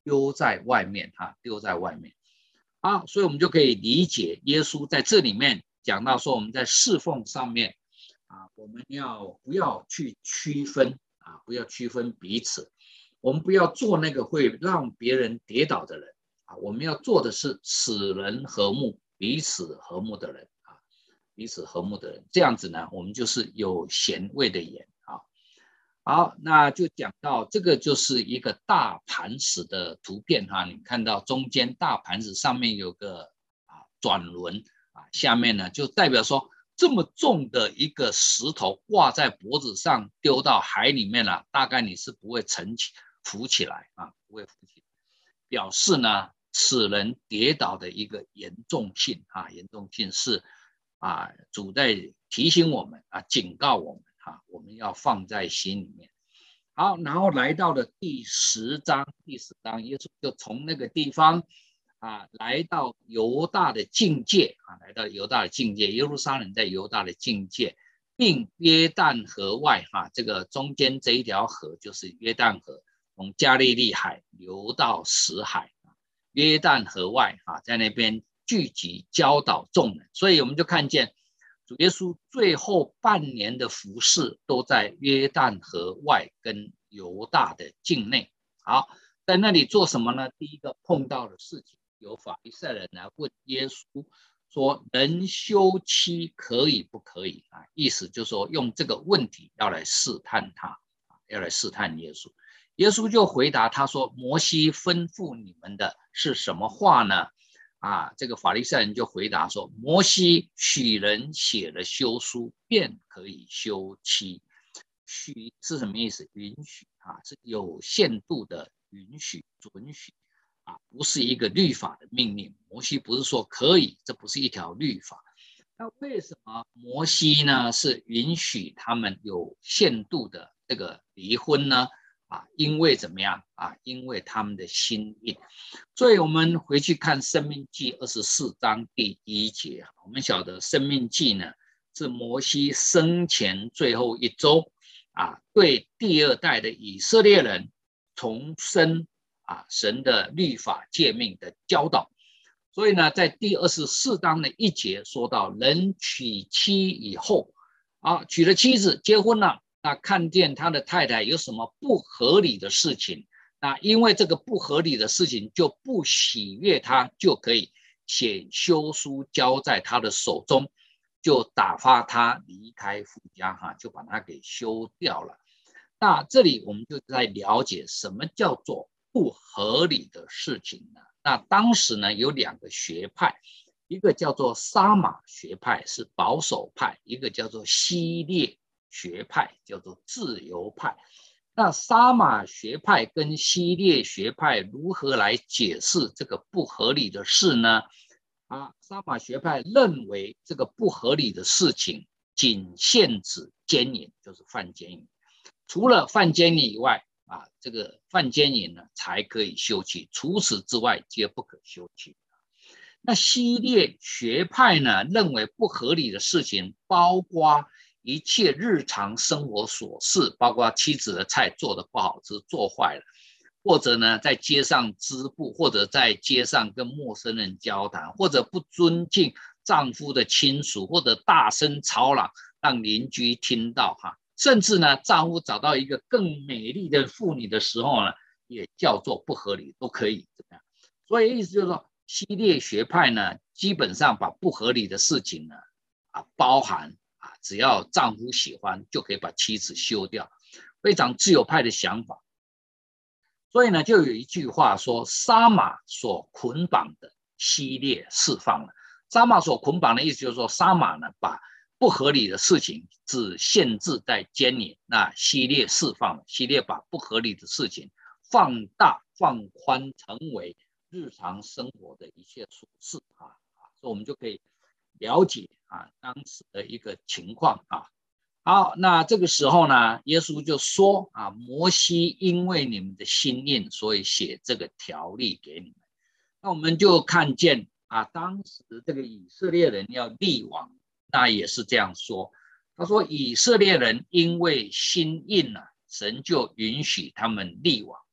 丢在外面哈，丢在外面。好，所以我们就可以理解耶稣在这里面讲到说，我们在侍奉上面啊，我们要不要去区分啊，不要区分彼此，我们不要做那个会让别人跌倒的人啊，我们要做的是使人和睦、彼此和睦的人啊，彼此和睦的人，这样子呢，我们就是有咸味的盐啊。好，那就讲到这个就是一个大盘子的图片哈，你看到中间大盘子上面有个啊转轮啊，下面呢就代表说这么重的一个石头挂在脖子上丢到海里面了，大概你是不会沉起浮起来啊，不会浮起来，表示呢使人跌倒的一个严重性啊，严重性是啊主在提醒我们啊，警告我们。啊，我们要放在心里面。好，然后来到了第十章，第十章，耶稣就从那个地方啊，来到犹大的境界啊，来到犹大的境界，耶路撒冷在犹大的境界，并约旦河外哈、啊，这个中间这一条河就是约旦河，从加利利海流到死海，约旦河外哈、啊，在那边聚集教导众人，所以我们就看见。主耶稣最后半年的服事都在约旦河外跟犹大的境内。好，在那里做什么呢？第一个碰到的事情，有法利赛人来问耶稣说：“人休妻可以不可以？”啊，意思就是说用这个问题要来试探他，要来试探耶稣。耶稣就回答他说：“摩西吩咐你们的是什么话呢？”啊，这个法利赛人就回答说：“摩西许人写了休书，便可以休妻。许是什么意思？允许啊，是有限度的允许、准许啊，不是一个律法的命令。摩西不是说可以，这不是一条律法。那为什么摩西呢是允许他们有限度的这个离婚呢？”啊，因为怎么样啊？因为他们的心硬，所以我们回去看《申命记》二十四章第一节，我们晓得《申命记》呢是摩西生前最后一周啊，对第二代的以色列人重申啊神的律法诫命的教导。所以呢，在第二十四章的一节说到，人娶妻以后啊，娶了妻子结婚了。那看见他的太太有什么不合理的事情，那因为这个不合理的事情就不喜悦他，就可以写休书交在他的手中，就打发他离开夫家哈，就把他给休掉了。那这里我们就在了解什么叫做不合理的事情呢？那当时呢有两个学派，一个叫做撒玛学派是保守派，一个叫做希列学派叫做自由派。那撒玛学派跟希列学派如何来解释这个不合理的事呢？啊，撒玛学派认为这个不合理的事情仅限制奸淫，就是犯奸淫，除了犯奸淫以外啊，这个犯奸淫呢才可以休妻，除此之外皆不可休妻。那希列学派呢认为不合理的事情包括一切日常生活琐事，包括妻子的菜做得不好吃，做坏了，或者呢在街上织布，或者在街上跟陌生人交谈，或者不尊敬丈夫的亲属，或者大声吵嚷让邻居听到哈，甚至呢丈夫找到一个更美丽的妇女的时候呢，也叫做不合理，都可以怎么样？所以意思就是说，希列学派呢基本上把不合理的事情呢啊包含。只要丈夫喜欢就可以把妻子休掉，非常自由派的想法。所以呢就有一句话说，撒玛所捆绑的希列释放了。撒玛所捆绑的意思就是说，撒玛呢把不合理的事情只限制在奸淫，那希列释放了，希列把不合理的事情放大放宽，成为日常生活的一切琐事啊，所以我们就可以了解啊当时的一个情况啊。好，那这个时候呢，耶稣就说啊，摩西因为你们的心硬，所以写这个条例给你们。那我们就看见啊，当时这个以色列人要立王，那也是这样说。他说以色列人因为心硬啊，神就允许他们立王。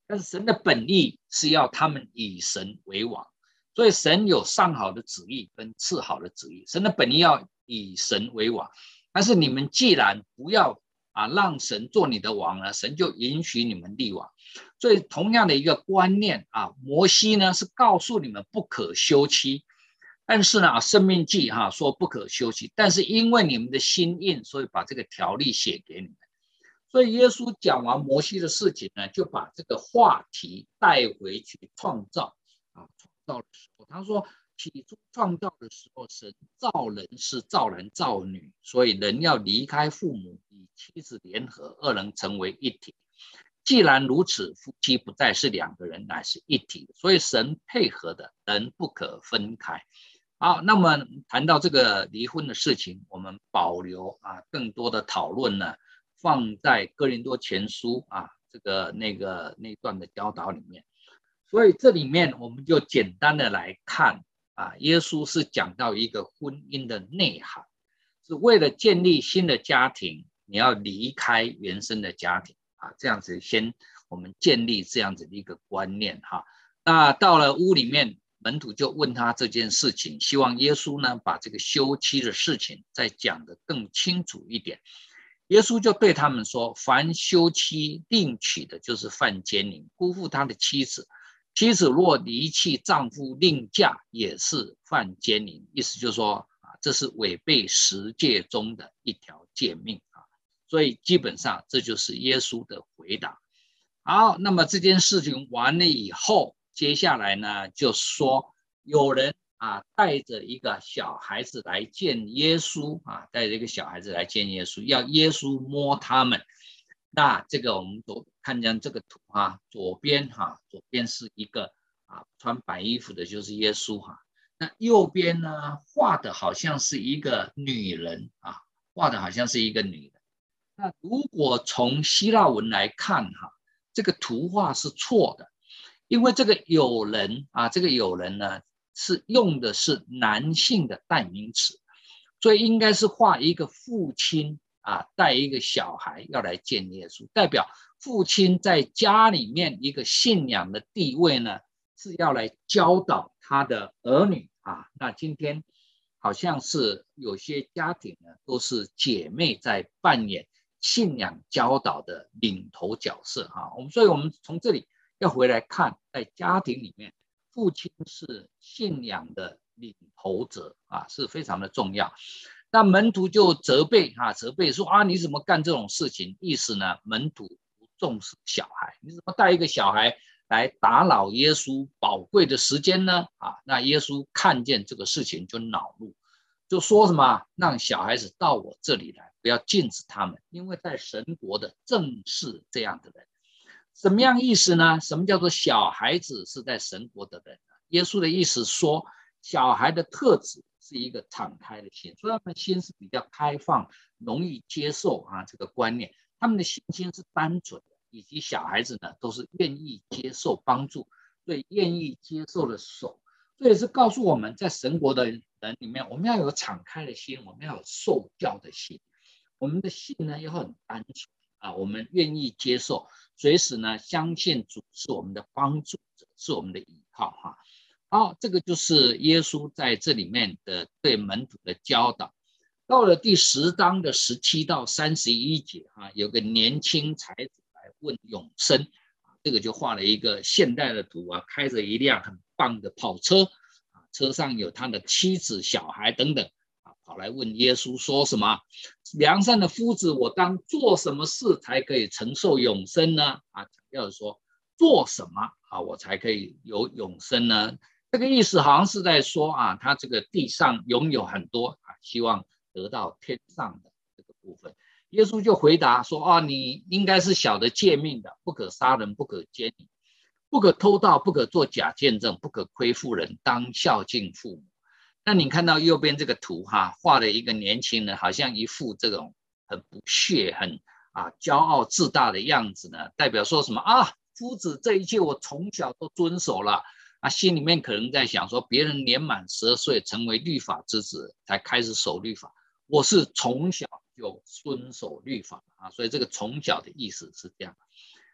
但是神的本意是要他们以神为王，所以神有上好的旨意跟次好的旨意。神的本意要以神为王，但是你们既然不要啊让神做你的王呢，神就允许你们立王。所以同样的一个观念啊，摩西呢是告诉你们不可休妻，但是呢，《申命记》哈说不可休妻，但是因为你们的心硬，所以把这个条例写给你们。所以耶稣讲完摩西的事情呢，就把这个话题带回去创造啊，创造的时候，他说起初创造的时候，神造人是造男造女，所以人要离开父母，与妻子联合，二人成为一体。既然如此，夫妻不再是两个人，乃是一体，所以神配合的人不可分开。好，那么谈到这个离婚的事情，我们保留啊更多的讨论呢，放在哥林多前书啊这个那个那段的教导里面。所以这里面我们就简单的来看啊，耶稣是讲到一个婚姻的内涵，是为了建立新的家庭，你要离开原生的家庭啊，这样子先我们建立这样子的一个观念哈。那到了屋里面，门徒就问他这件事情，希望耶稣呢把这个休妻的事情再讲得更清楚一点。耶稣就对他们说，凡休妻另娶的就是犯奸淫，辜负他的妻子，妻子若离弃丈夫另嫁，也是犯奸淫。意思就是说啊，这是违背十诫中的一条诫命啊。所以基本上这就是耶稣的回答。好，那么这件事情完了以后，接下来呢就说有人啊带着一个小孩子来见耶稣啊，带着一个小孩子来见耶稣，要耶稣摸他们。那这个我们左看见这个图啊，左边哈、啊，左边是一个啊穿白衣服的，就是耶稣哈、啊。那右边呢画的好像是一个女人啊，画的好像是一个女人。那如果从希腊文来看哈、啊，这个图画是错的，因为这个有人啊，这个有人呢是用的是男性的代名词，所以应该是画一个父亲啊带一个小孩要来见耶稣，代表父亲在家里面一个信仰的地位呢，是要来教导他的儿女啊。那今天好像是有些家庭呢，都是姐妹在扮演信仰教导的领头角色啊。我们所以我们从这里要回来看，在家庭里面，父亲是信仰的领头者啊，是非常的重要。那门徒就责备啊，责备说啊，你怎么干这种事情？意思呢，门徒不重视小孩，你怎么带一个小孩来打扰耶稣宝贵的时间呢？啊，那耶稣看见这个事情就恼怒，就说什么让小孩子到我这里来，不要禁止他们，因为在神国的正是这样的人。什么样意思呢？什么叫做小孩子是在神国的人呢？耶稣的意思说，小孩的特质是一个敞开的心，所以他们的心是比较开放，容易接受啊这个观念。他们的信心是单纯的，以及小孩子呢都是愿意接受帮助，所以愿意接受的手。这也是告诉我们在神国的人里面，我们要有敞开的心，我们要有受教的心，我们的心呢要很单纯啊，我们愿意接受，随时呢相信主是我们的帮助者，是我们的依靠哈。好，这个就是耶稣在这里面的对门徒的教导。到了第十章的十七到三十一节哈，有个年轻才子来问永生，这个就画了一个现代的图啊，开着一辆很棒的跑车，车上有他的妻子、小孩等等，跑来问耶稣说什么？良善的夫子，我当做什么事才可以承受永生呢？啊，强调说做什么啊，我才可以有永生呢？这个意思好像是在说啊，他这个地上拥有很多啊，希望得到天上的这个部分。耶稣就回答说啊，你应该是晓得诫命的，不可杀人，不可奸淫，不可偷盗，不可作假见证，不可亏负人，当孝敬父母。那你看到右边这个图哈，画了一个年轻人，好像一副这种很不屑、很啊骄傲自大的样子呢，代表说什么啊？夫子，这一切我从小都遵守了。啊，心里面可能在想说，别人年满十二岁成为律法之子才开始守律法，我是从小就遵守律法啊，所以这个从小的意思是这样。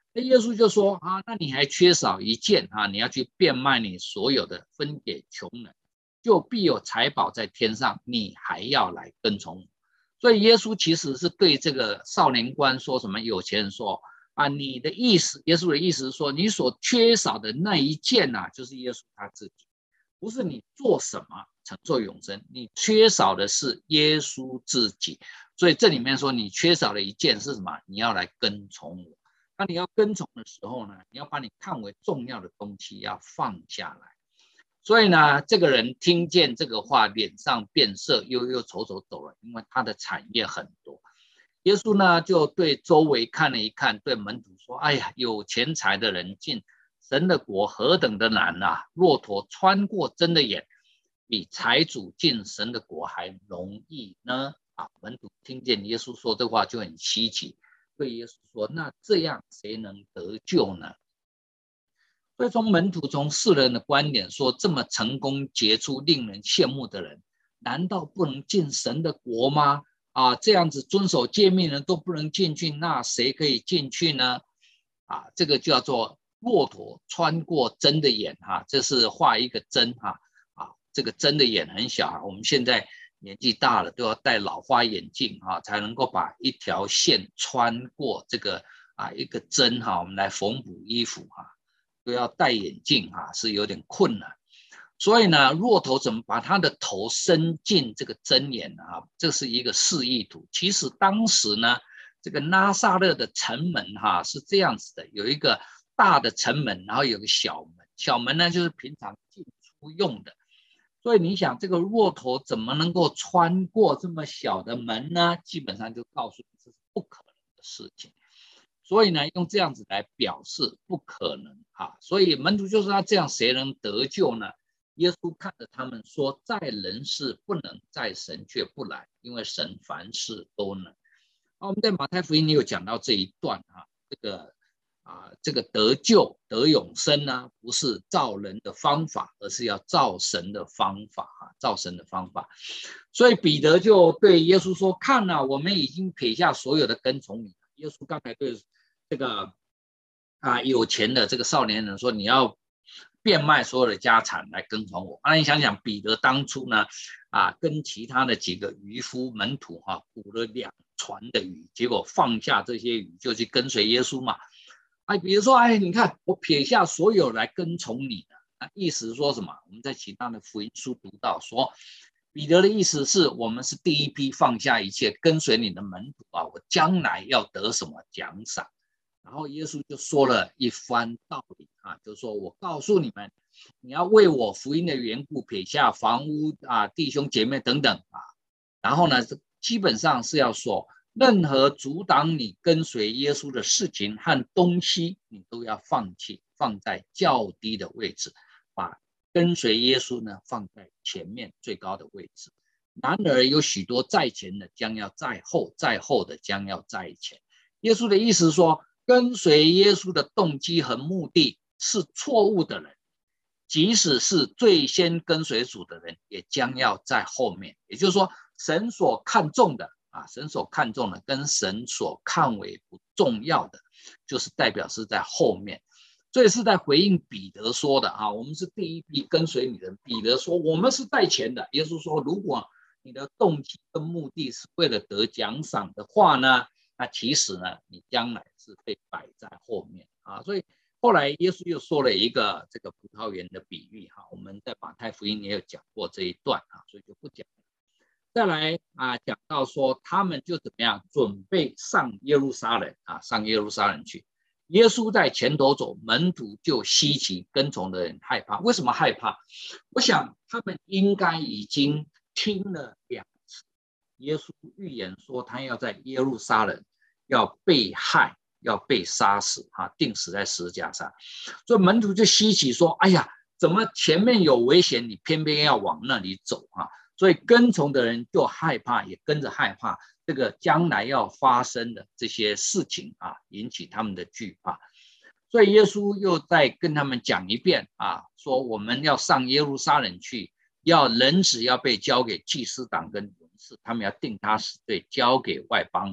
那耶稣就说啊，那你还缺少一件啊，你要去变卖你所有的，分给穷人，就必有财宝在天上，你还要来跟从我。所以耶稣其实是对这个少年官说什么？有钱人说啊，你的意思，耶稣的意思是说，你所缺少的那一件啊，就是耶稣他自己，不是你做什么成就永生，你缺少的是耶稣自己。所以这里面说你缺少的一件是什么？你要来跟从我。那你要跟从的时候呢，你要把你看为重要的东西要放下来。所以呢，这个人听见这个话，脸上变色，忧忧愁愁走了，因为他的产业很多。耶稣呢，就对周围看了一看，对门徒说：“哎呀，有钱财的人进神的国何等的难啊！骆驼穿过针的眼，比财主进神的国还容易呢。”啊，门徒听见耶稣说这话就很稀奇，对耶稣说：“那这样谁能得救呢？”所以从门徒从世人的观点说，这么成功杰出令人羡慕的人，难道不能进神的国吗？啊，这样子遵守诫命人都不能进去，那谁可以进去呢？啊，这个叫做骆驼穿过针的眼哈、啊，这是画一个针哈 啊, 啊，这个针的眼很小、啊，我们现在年纪大了都要戴老花眼镜哈、啊，才能够把一条线穿过这个啊一个针哈、啊，我们来缝补衣服哈、啊。都要戴眼镜哈、啊，是有点困难。所以呢，骆驼怎么把他的头伸进这个针眼啊？这是一个示意图。其实当时呢，这个拿撒勒的城门哈、啊、是这样子的，有一个大的城门，然后有个小门，小门呢就是平常进出用的。所以你想，这个骆驼怎么能够穿过这么小的门呢？基本上就告诉你这是不可能的事情。所以呢，用这样子来表示不可能啊。所以门徒就说：“那这样谁能得救呢？”耶稣看着他们说：“在人是不能，在神却不来，因为神凡事都能。”啊，我们在马太福音也有讲到这一段啊，这个啊，这个得救得永生呢，不是照人的方法，而是要照神的方法啊，照神的方法。所以彼得就对耶稣说：“看啊，我们已经撇下所有的跟从你。”耶稣刚才对这个啊有钱的这个少年人说：“你要变卖所有的家产来跟从我。”啊，你想想，彼得当初呢，啊，跟其他的几个渔夫门徒哈、啊，捕了两船的鱼，结果放下这些鱼就去跟随耶稣嘛。哎，比如说，哎，你看我撇下所有来跟从你的，啊，意思是说什么？我们在其他的福音书读到说，彼得的意思是我们是第一批放下一切跟随你的门徒啊，我将来要得什么奖赏？然后耶稣就说了一番道理啊，就是说我告诉你们，你要为我福音的缘故撇下房屋啊、弟兄姐妹等等啊，然后呢，基本上是要说，任何阻挡你跟随耶稣的事情和东西，你都要放弃，放在较低的位置，把跟随耶稣呢放在前面最高的位置。然而有许多在前的将要在后，在后的将要在前。耶稣的意思是说，跟随耶稣的动机和目的是错误的人，即使是最先跟随主的人，也将要在后面。也就是说，神所看重的啊，神所看重的跟神所看为不重要的，就是代表是在后面。所以是在回应彼得说的啊，我们是第一批跟随你的人。彼得说我们是在前的。耶稣说，如果你的动机跟目的是为了得奖赏的话呢，那其实呢，你将来是被摆在后面啊。所以后来耶稣又说了一个这个葡萄园的比喻哈，我们在马太福音也有讲过这一段啊，所以就不讲了。再来啊，讲到说他们就怎么样准备上耶路撒冷啊，上耶路撒冷去。耶稣在前头走，门徒就稀奇，跟从的人害怕。为什么害怕？我想他们应该已经听了两次耶稣预言说他要在耶路撒冷要被害，要被杀死啊，钉死在十字架上。所以门徒就稀奇说：“哎呀，怎么前面有危险，你偏偏要往那里走啊？”所以跟从的人就害怕，也跟着害怕这个将来要发生的这些事情啊，引起他们的惧怕。所以耶稣又再跟他们讲一遍啊，说我们要上耶路撒冷去，要人子要被交给祭司长跟文士，他们要定他死罪，交给外邦人。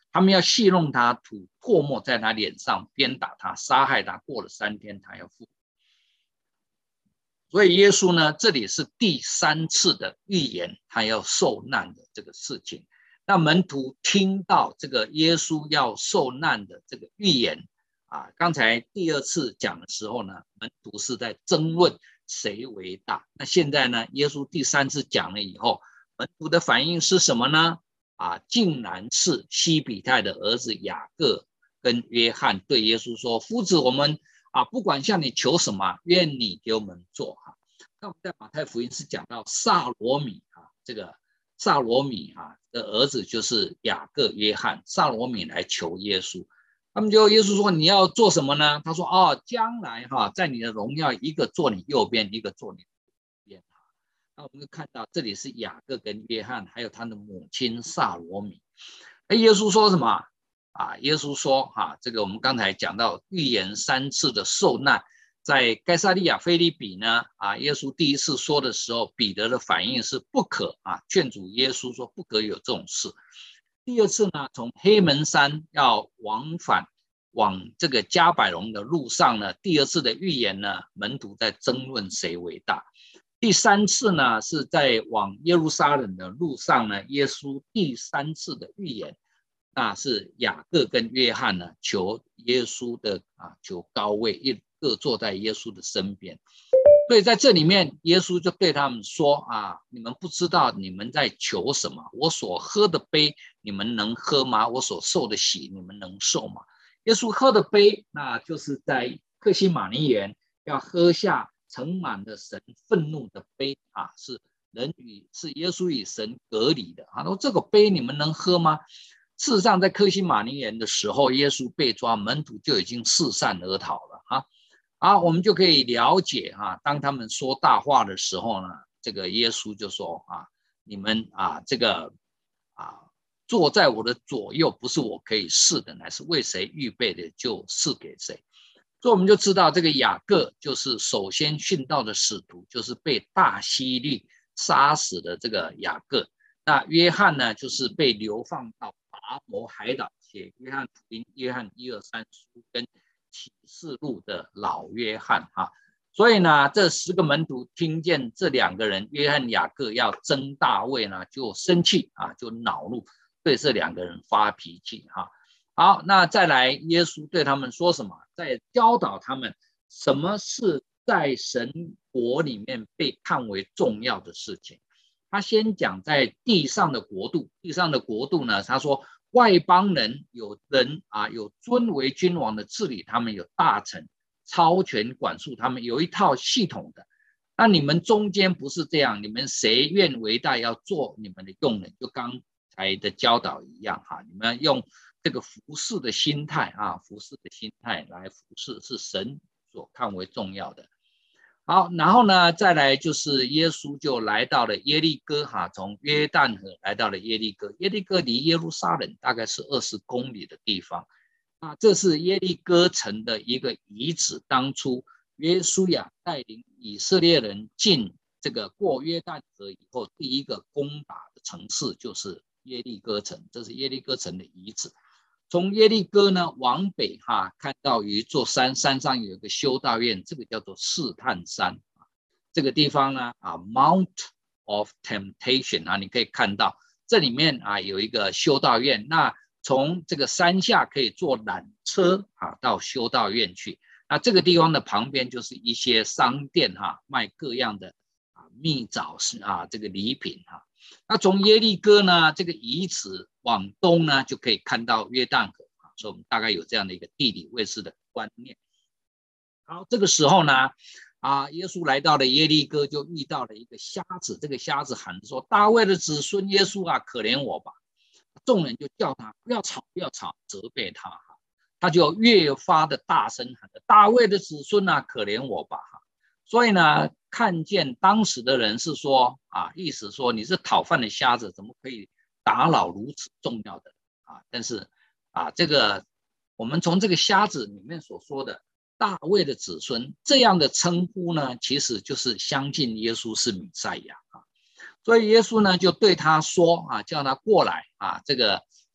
他们要戏弄他，吐唾沫在他脸上，鞭打他，杀害他。过了三天，他要复活。所以耶稣呢，这里是第三次的预言，他要受难的这个事情。那门徒听到这个耶稣要受难的这个预言啊，刚才第二次讲的时候呢，门徒是在争论谁为大。那现在呢，耶稣第三次讲了以后，门徒的反应是什么呢？啊，竟然是西比泰的儿子雅各跟约翰对耶稣说：“夫子，我们啊，不管向你求什么，愿你给我们做。”哈，那我们在马太福音是讲到撒罗米啊，这个撒罗米啊的儿子就是雅各、约翰，撒罗米来求耶稣。他们就耶稣说：“你要做什么呢？”他说：“哦，将来哈、啊，在你的荣耀，一个坐你右边，一个坐你左边。”那我们看到这里是雅各跟约翰，还有他的母亲撒罗米。哎，耶稣说什么啊？耶稣说哈、啊，这个我们刚才讲到预言三次的受难，在该撒利亚腓立比呢啊，耶稣第一次说的时候，彼得的反应是不可啊，劝阻耶稣说不可有这种事。第二次呢，从黑门山要往返往这个迦百农的路上呢，第二次的预言呢，门徒在争论谁为大。第三次呢，是在往耶路撒冷的路上呢，耶稣第三次的预言，那是雅各跟约翰呢求耶稣的啊求高位，一个坐在耶稣的身边。所以在这里面，耶稣就对他们说啊，你们不知道你们在求什么，我所喝的杯你们能喝吗？我所受的洗你们能受吗？耶稣喝的杯，那就是在客西马尼园要喝下盛满了神愤怒的杯啊，是人与是耶稣与神隔离的啊。说这个杯你们能喝吗？事实上，在客西马尼园的时候，耶稣被抓，门徒就已经四散而逃了啊。好，我们就可以了解啊，当他们说大话的时候呢，这个耶稣就说啊，你们啊这个啊坐在我的左右，不是我可以试的，乃是为谁预备的，就赐给谁。所以我们就知道，这个雅各就是首先殉道的使徒，就是被大希律杀死的这个雅各。那约翰呢，就是被流放到拔摩海岛写约翰福音、约翰一二三书跟启示录的老约翰啊。所以呢，这十个门徒听见这两个人约翰、雅各要争大位呢，就生气啊，就恼怒，对这两个人发脾气哈。好，那再来，耶稣对他们说什么？在教导他们什么是在神国里面被看为重要的事情。他先讲在地上的国度，地上的国度呢，他说外邦人有人啊，有尊为君王的治理他们，有大臣超权管束他们，有一套系统的。那你们中间不是这样，你们谁愿为大，要做你们的用人，就刚才的教导一样哈，你们用这个服侍的心态啊，服侍的心态来服侍，是神所看为重要的。好，然后呢，再来就是耶稣就来到了耶利哥哈，从约旦河来到了耶利哥。耶利哥离耶路撒冷大概是二十公里的地方。啊，这是耶利哥城的一个遗址。当初约书亚带领以色列人进这个过约旦河以后，第一个攻打的城市就是耶利哥城，这是耶利哥城的遗址。从耶利哥呢往北哈，看到有一座山，山上有一个修道院，这个叫做试探山。这个地方呢啊 ，Mount of Temptation 啊，你可以看到这里面啊有一个修道院。那从这个山下可以坐缆车啊到修道院去。那这个地方的旁边就是一些商店哈，卖各样的啊蜜枣啊这个礼品哈。那从耶利哥呢这个遗址往东呢，就可以看到约旦河啊，所以我们大概有这样的一个地理位置的观念。好，这个时候呢，啊，耶稣来到了耶利哥，就遇到了一个瞎子。这个瞎子喊着说：“大卫的子孙耶稣啊，可怜我吧！”众人就叫他不要吵，不要吵，责备他。他就越发的大声喊着：“大卫的子孙啊，可怜我吧！”所以呢，看见当时的人是说啊，意思说你是讨饭的瞎子，怎么可以打扰如此重要的啊？但是啊，这个我们从这个瞎子里面所说的大卫的子孙这样的称呼呢，其实就是相信耶稣是弥赛亚啊。所以耶稣呢就对他说啊，叫他过来啊，这个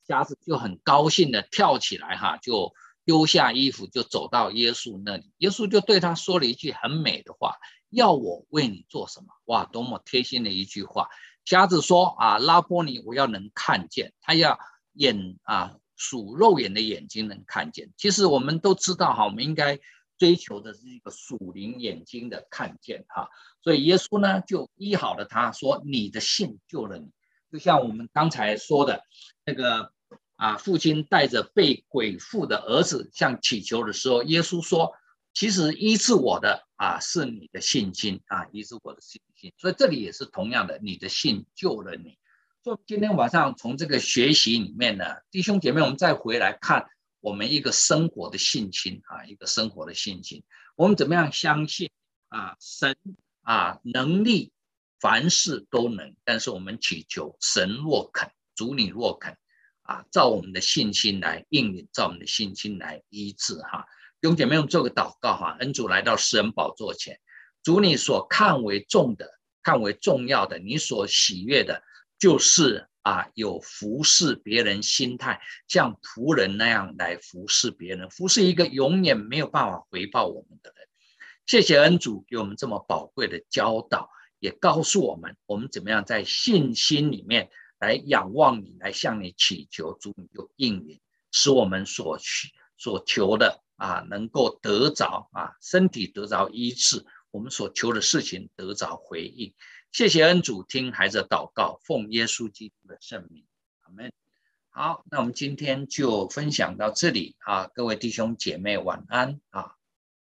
瞎子就很高兴的跳起来哈，就丢下衣服就走到耶稣那里。耶稣就对他说了一句很美的话：要我为你做什么？哇，多么贴心的一句话！瞎子说啊，拉波尼，我要能看见，他要眼啊属肉眼的眼睛能看见。其实我们都知道哈，我们应该追求的是一个属灵眼睛的看见哈。所以耶稣呢就医好了他，说你的信救了你。就像我们刚才说的那个啊，父亲带着被鬼附的儿子向祈求的时候，耶稣说，其实医治我的啊是你的信心啊，医治我的信心。所以这里也是同样的，你的信救了你。所以今天晚上从这个学习里面呢，弟兄姐妹，我们再回来看我们一个生活的信心啊，一个生活的信心，我们怎么样相信啊神啊能力凡事都能，但是我们祈求神若肯，主你若肯啊，照我们的信心来应允，照我们的信心来医治哈。弟兄姐妹，用做个祷告哈，恩主来到施恩宝座前，主你所看为重的，看为重要的，你所喜悦的，就是啊有服侍别人心态，像仆人那样来服侍别人，服侍一个永远没有办法回报我们的人。谢谢恩主给我们这么宝贵的教导，也告诉我们我们怎么样在信心里面来仰望你，来向你祈求，主你就应允，使我们所所求的啊能够得着啊身体得着医治，我们所求的事情得着回应。谢谢恩主，听孩子的祷告，奉耶稣基督的圣名，阿们。好，那我们今天就分享到这里啊，各位弟兄姐妹晚安啊。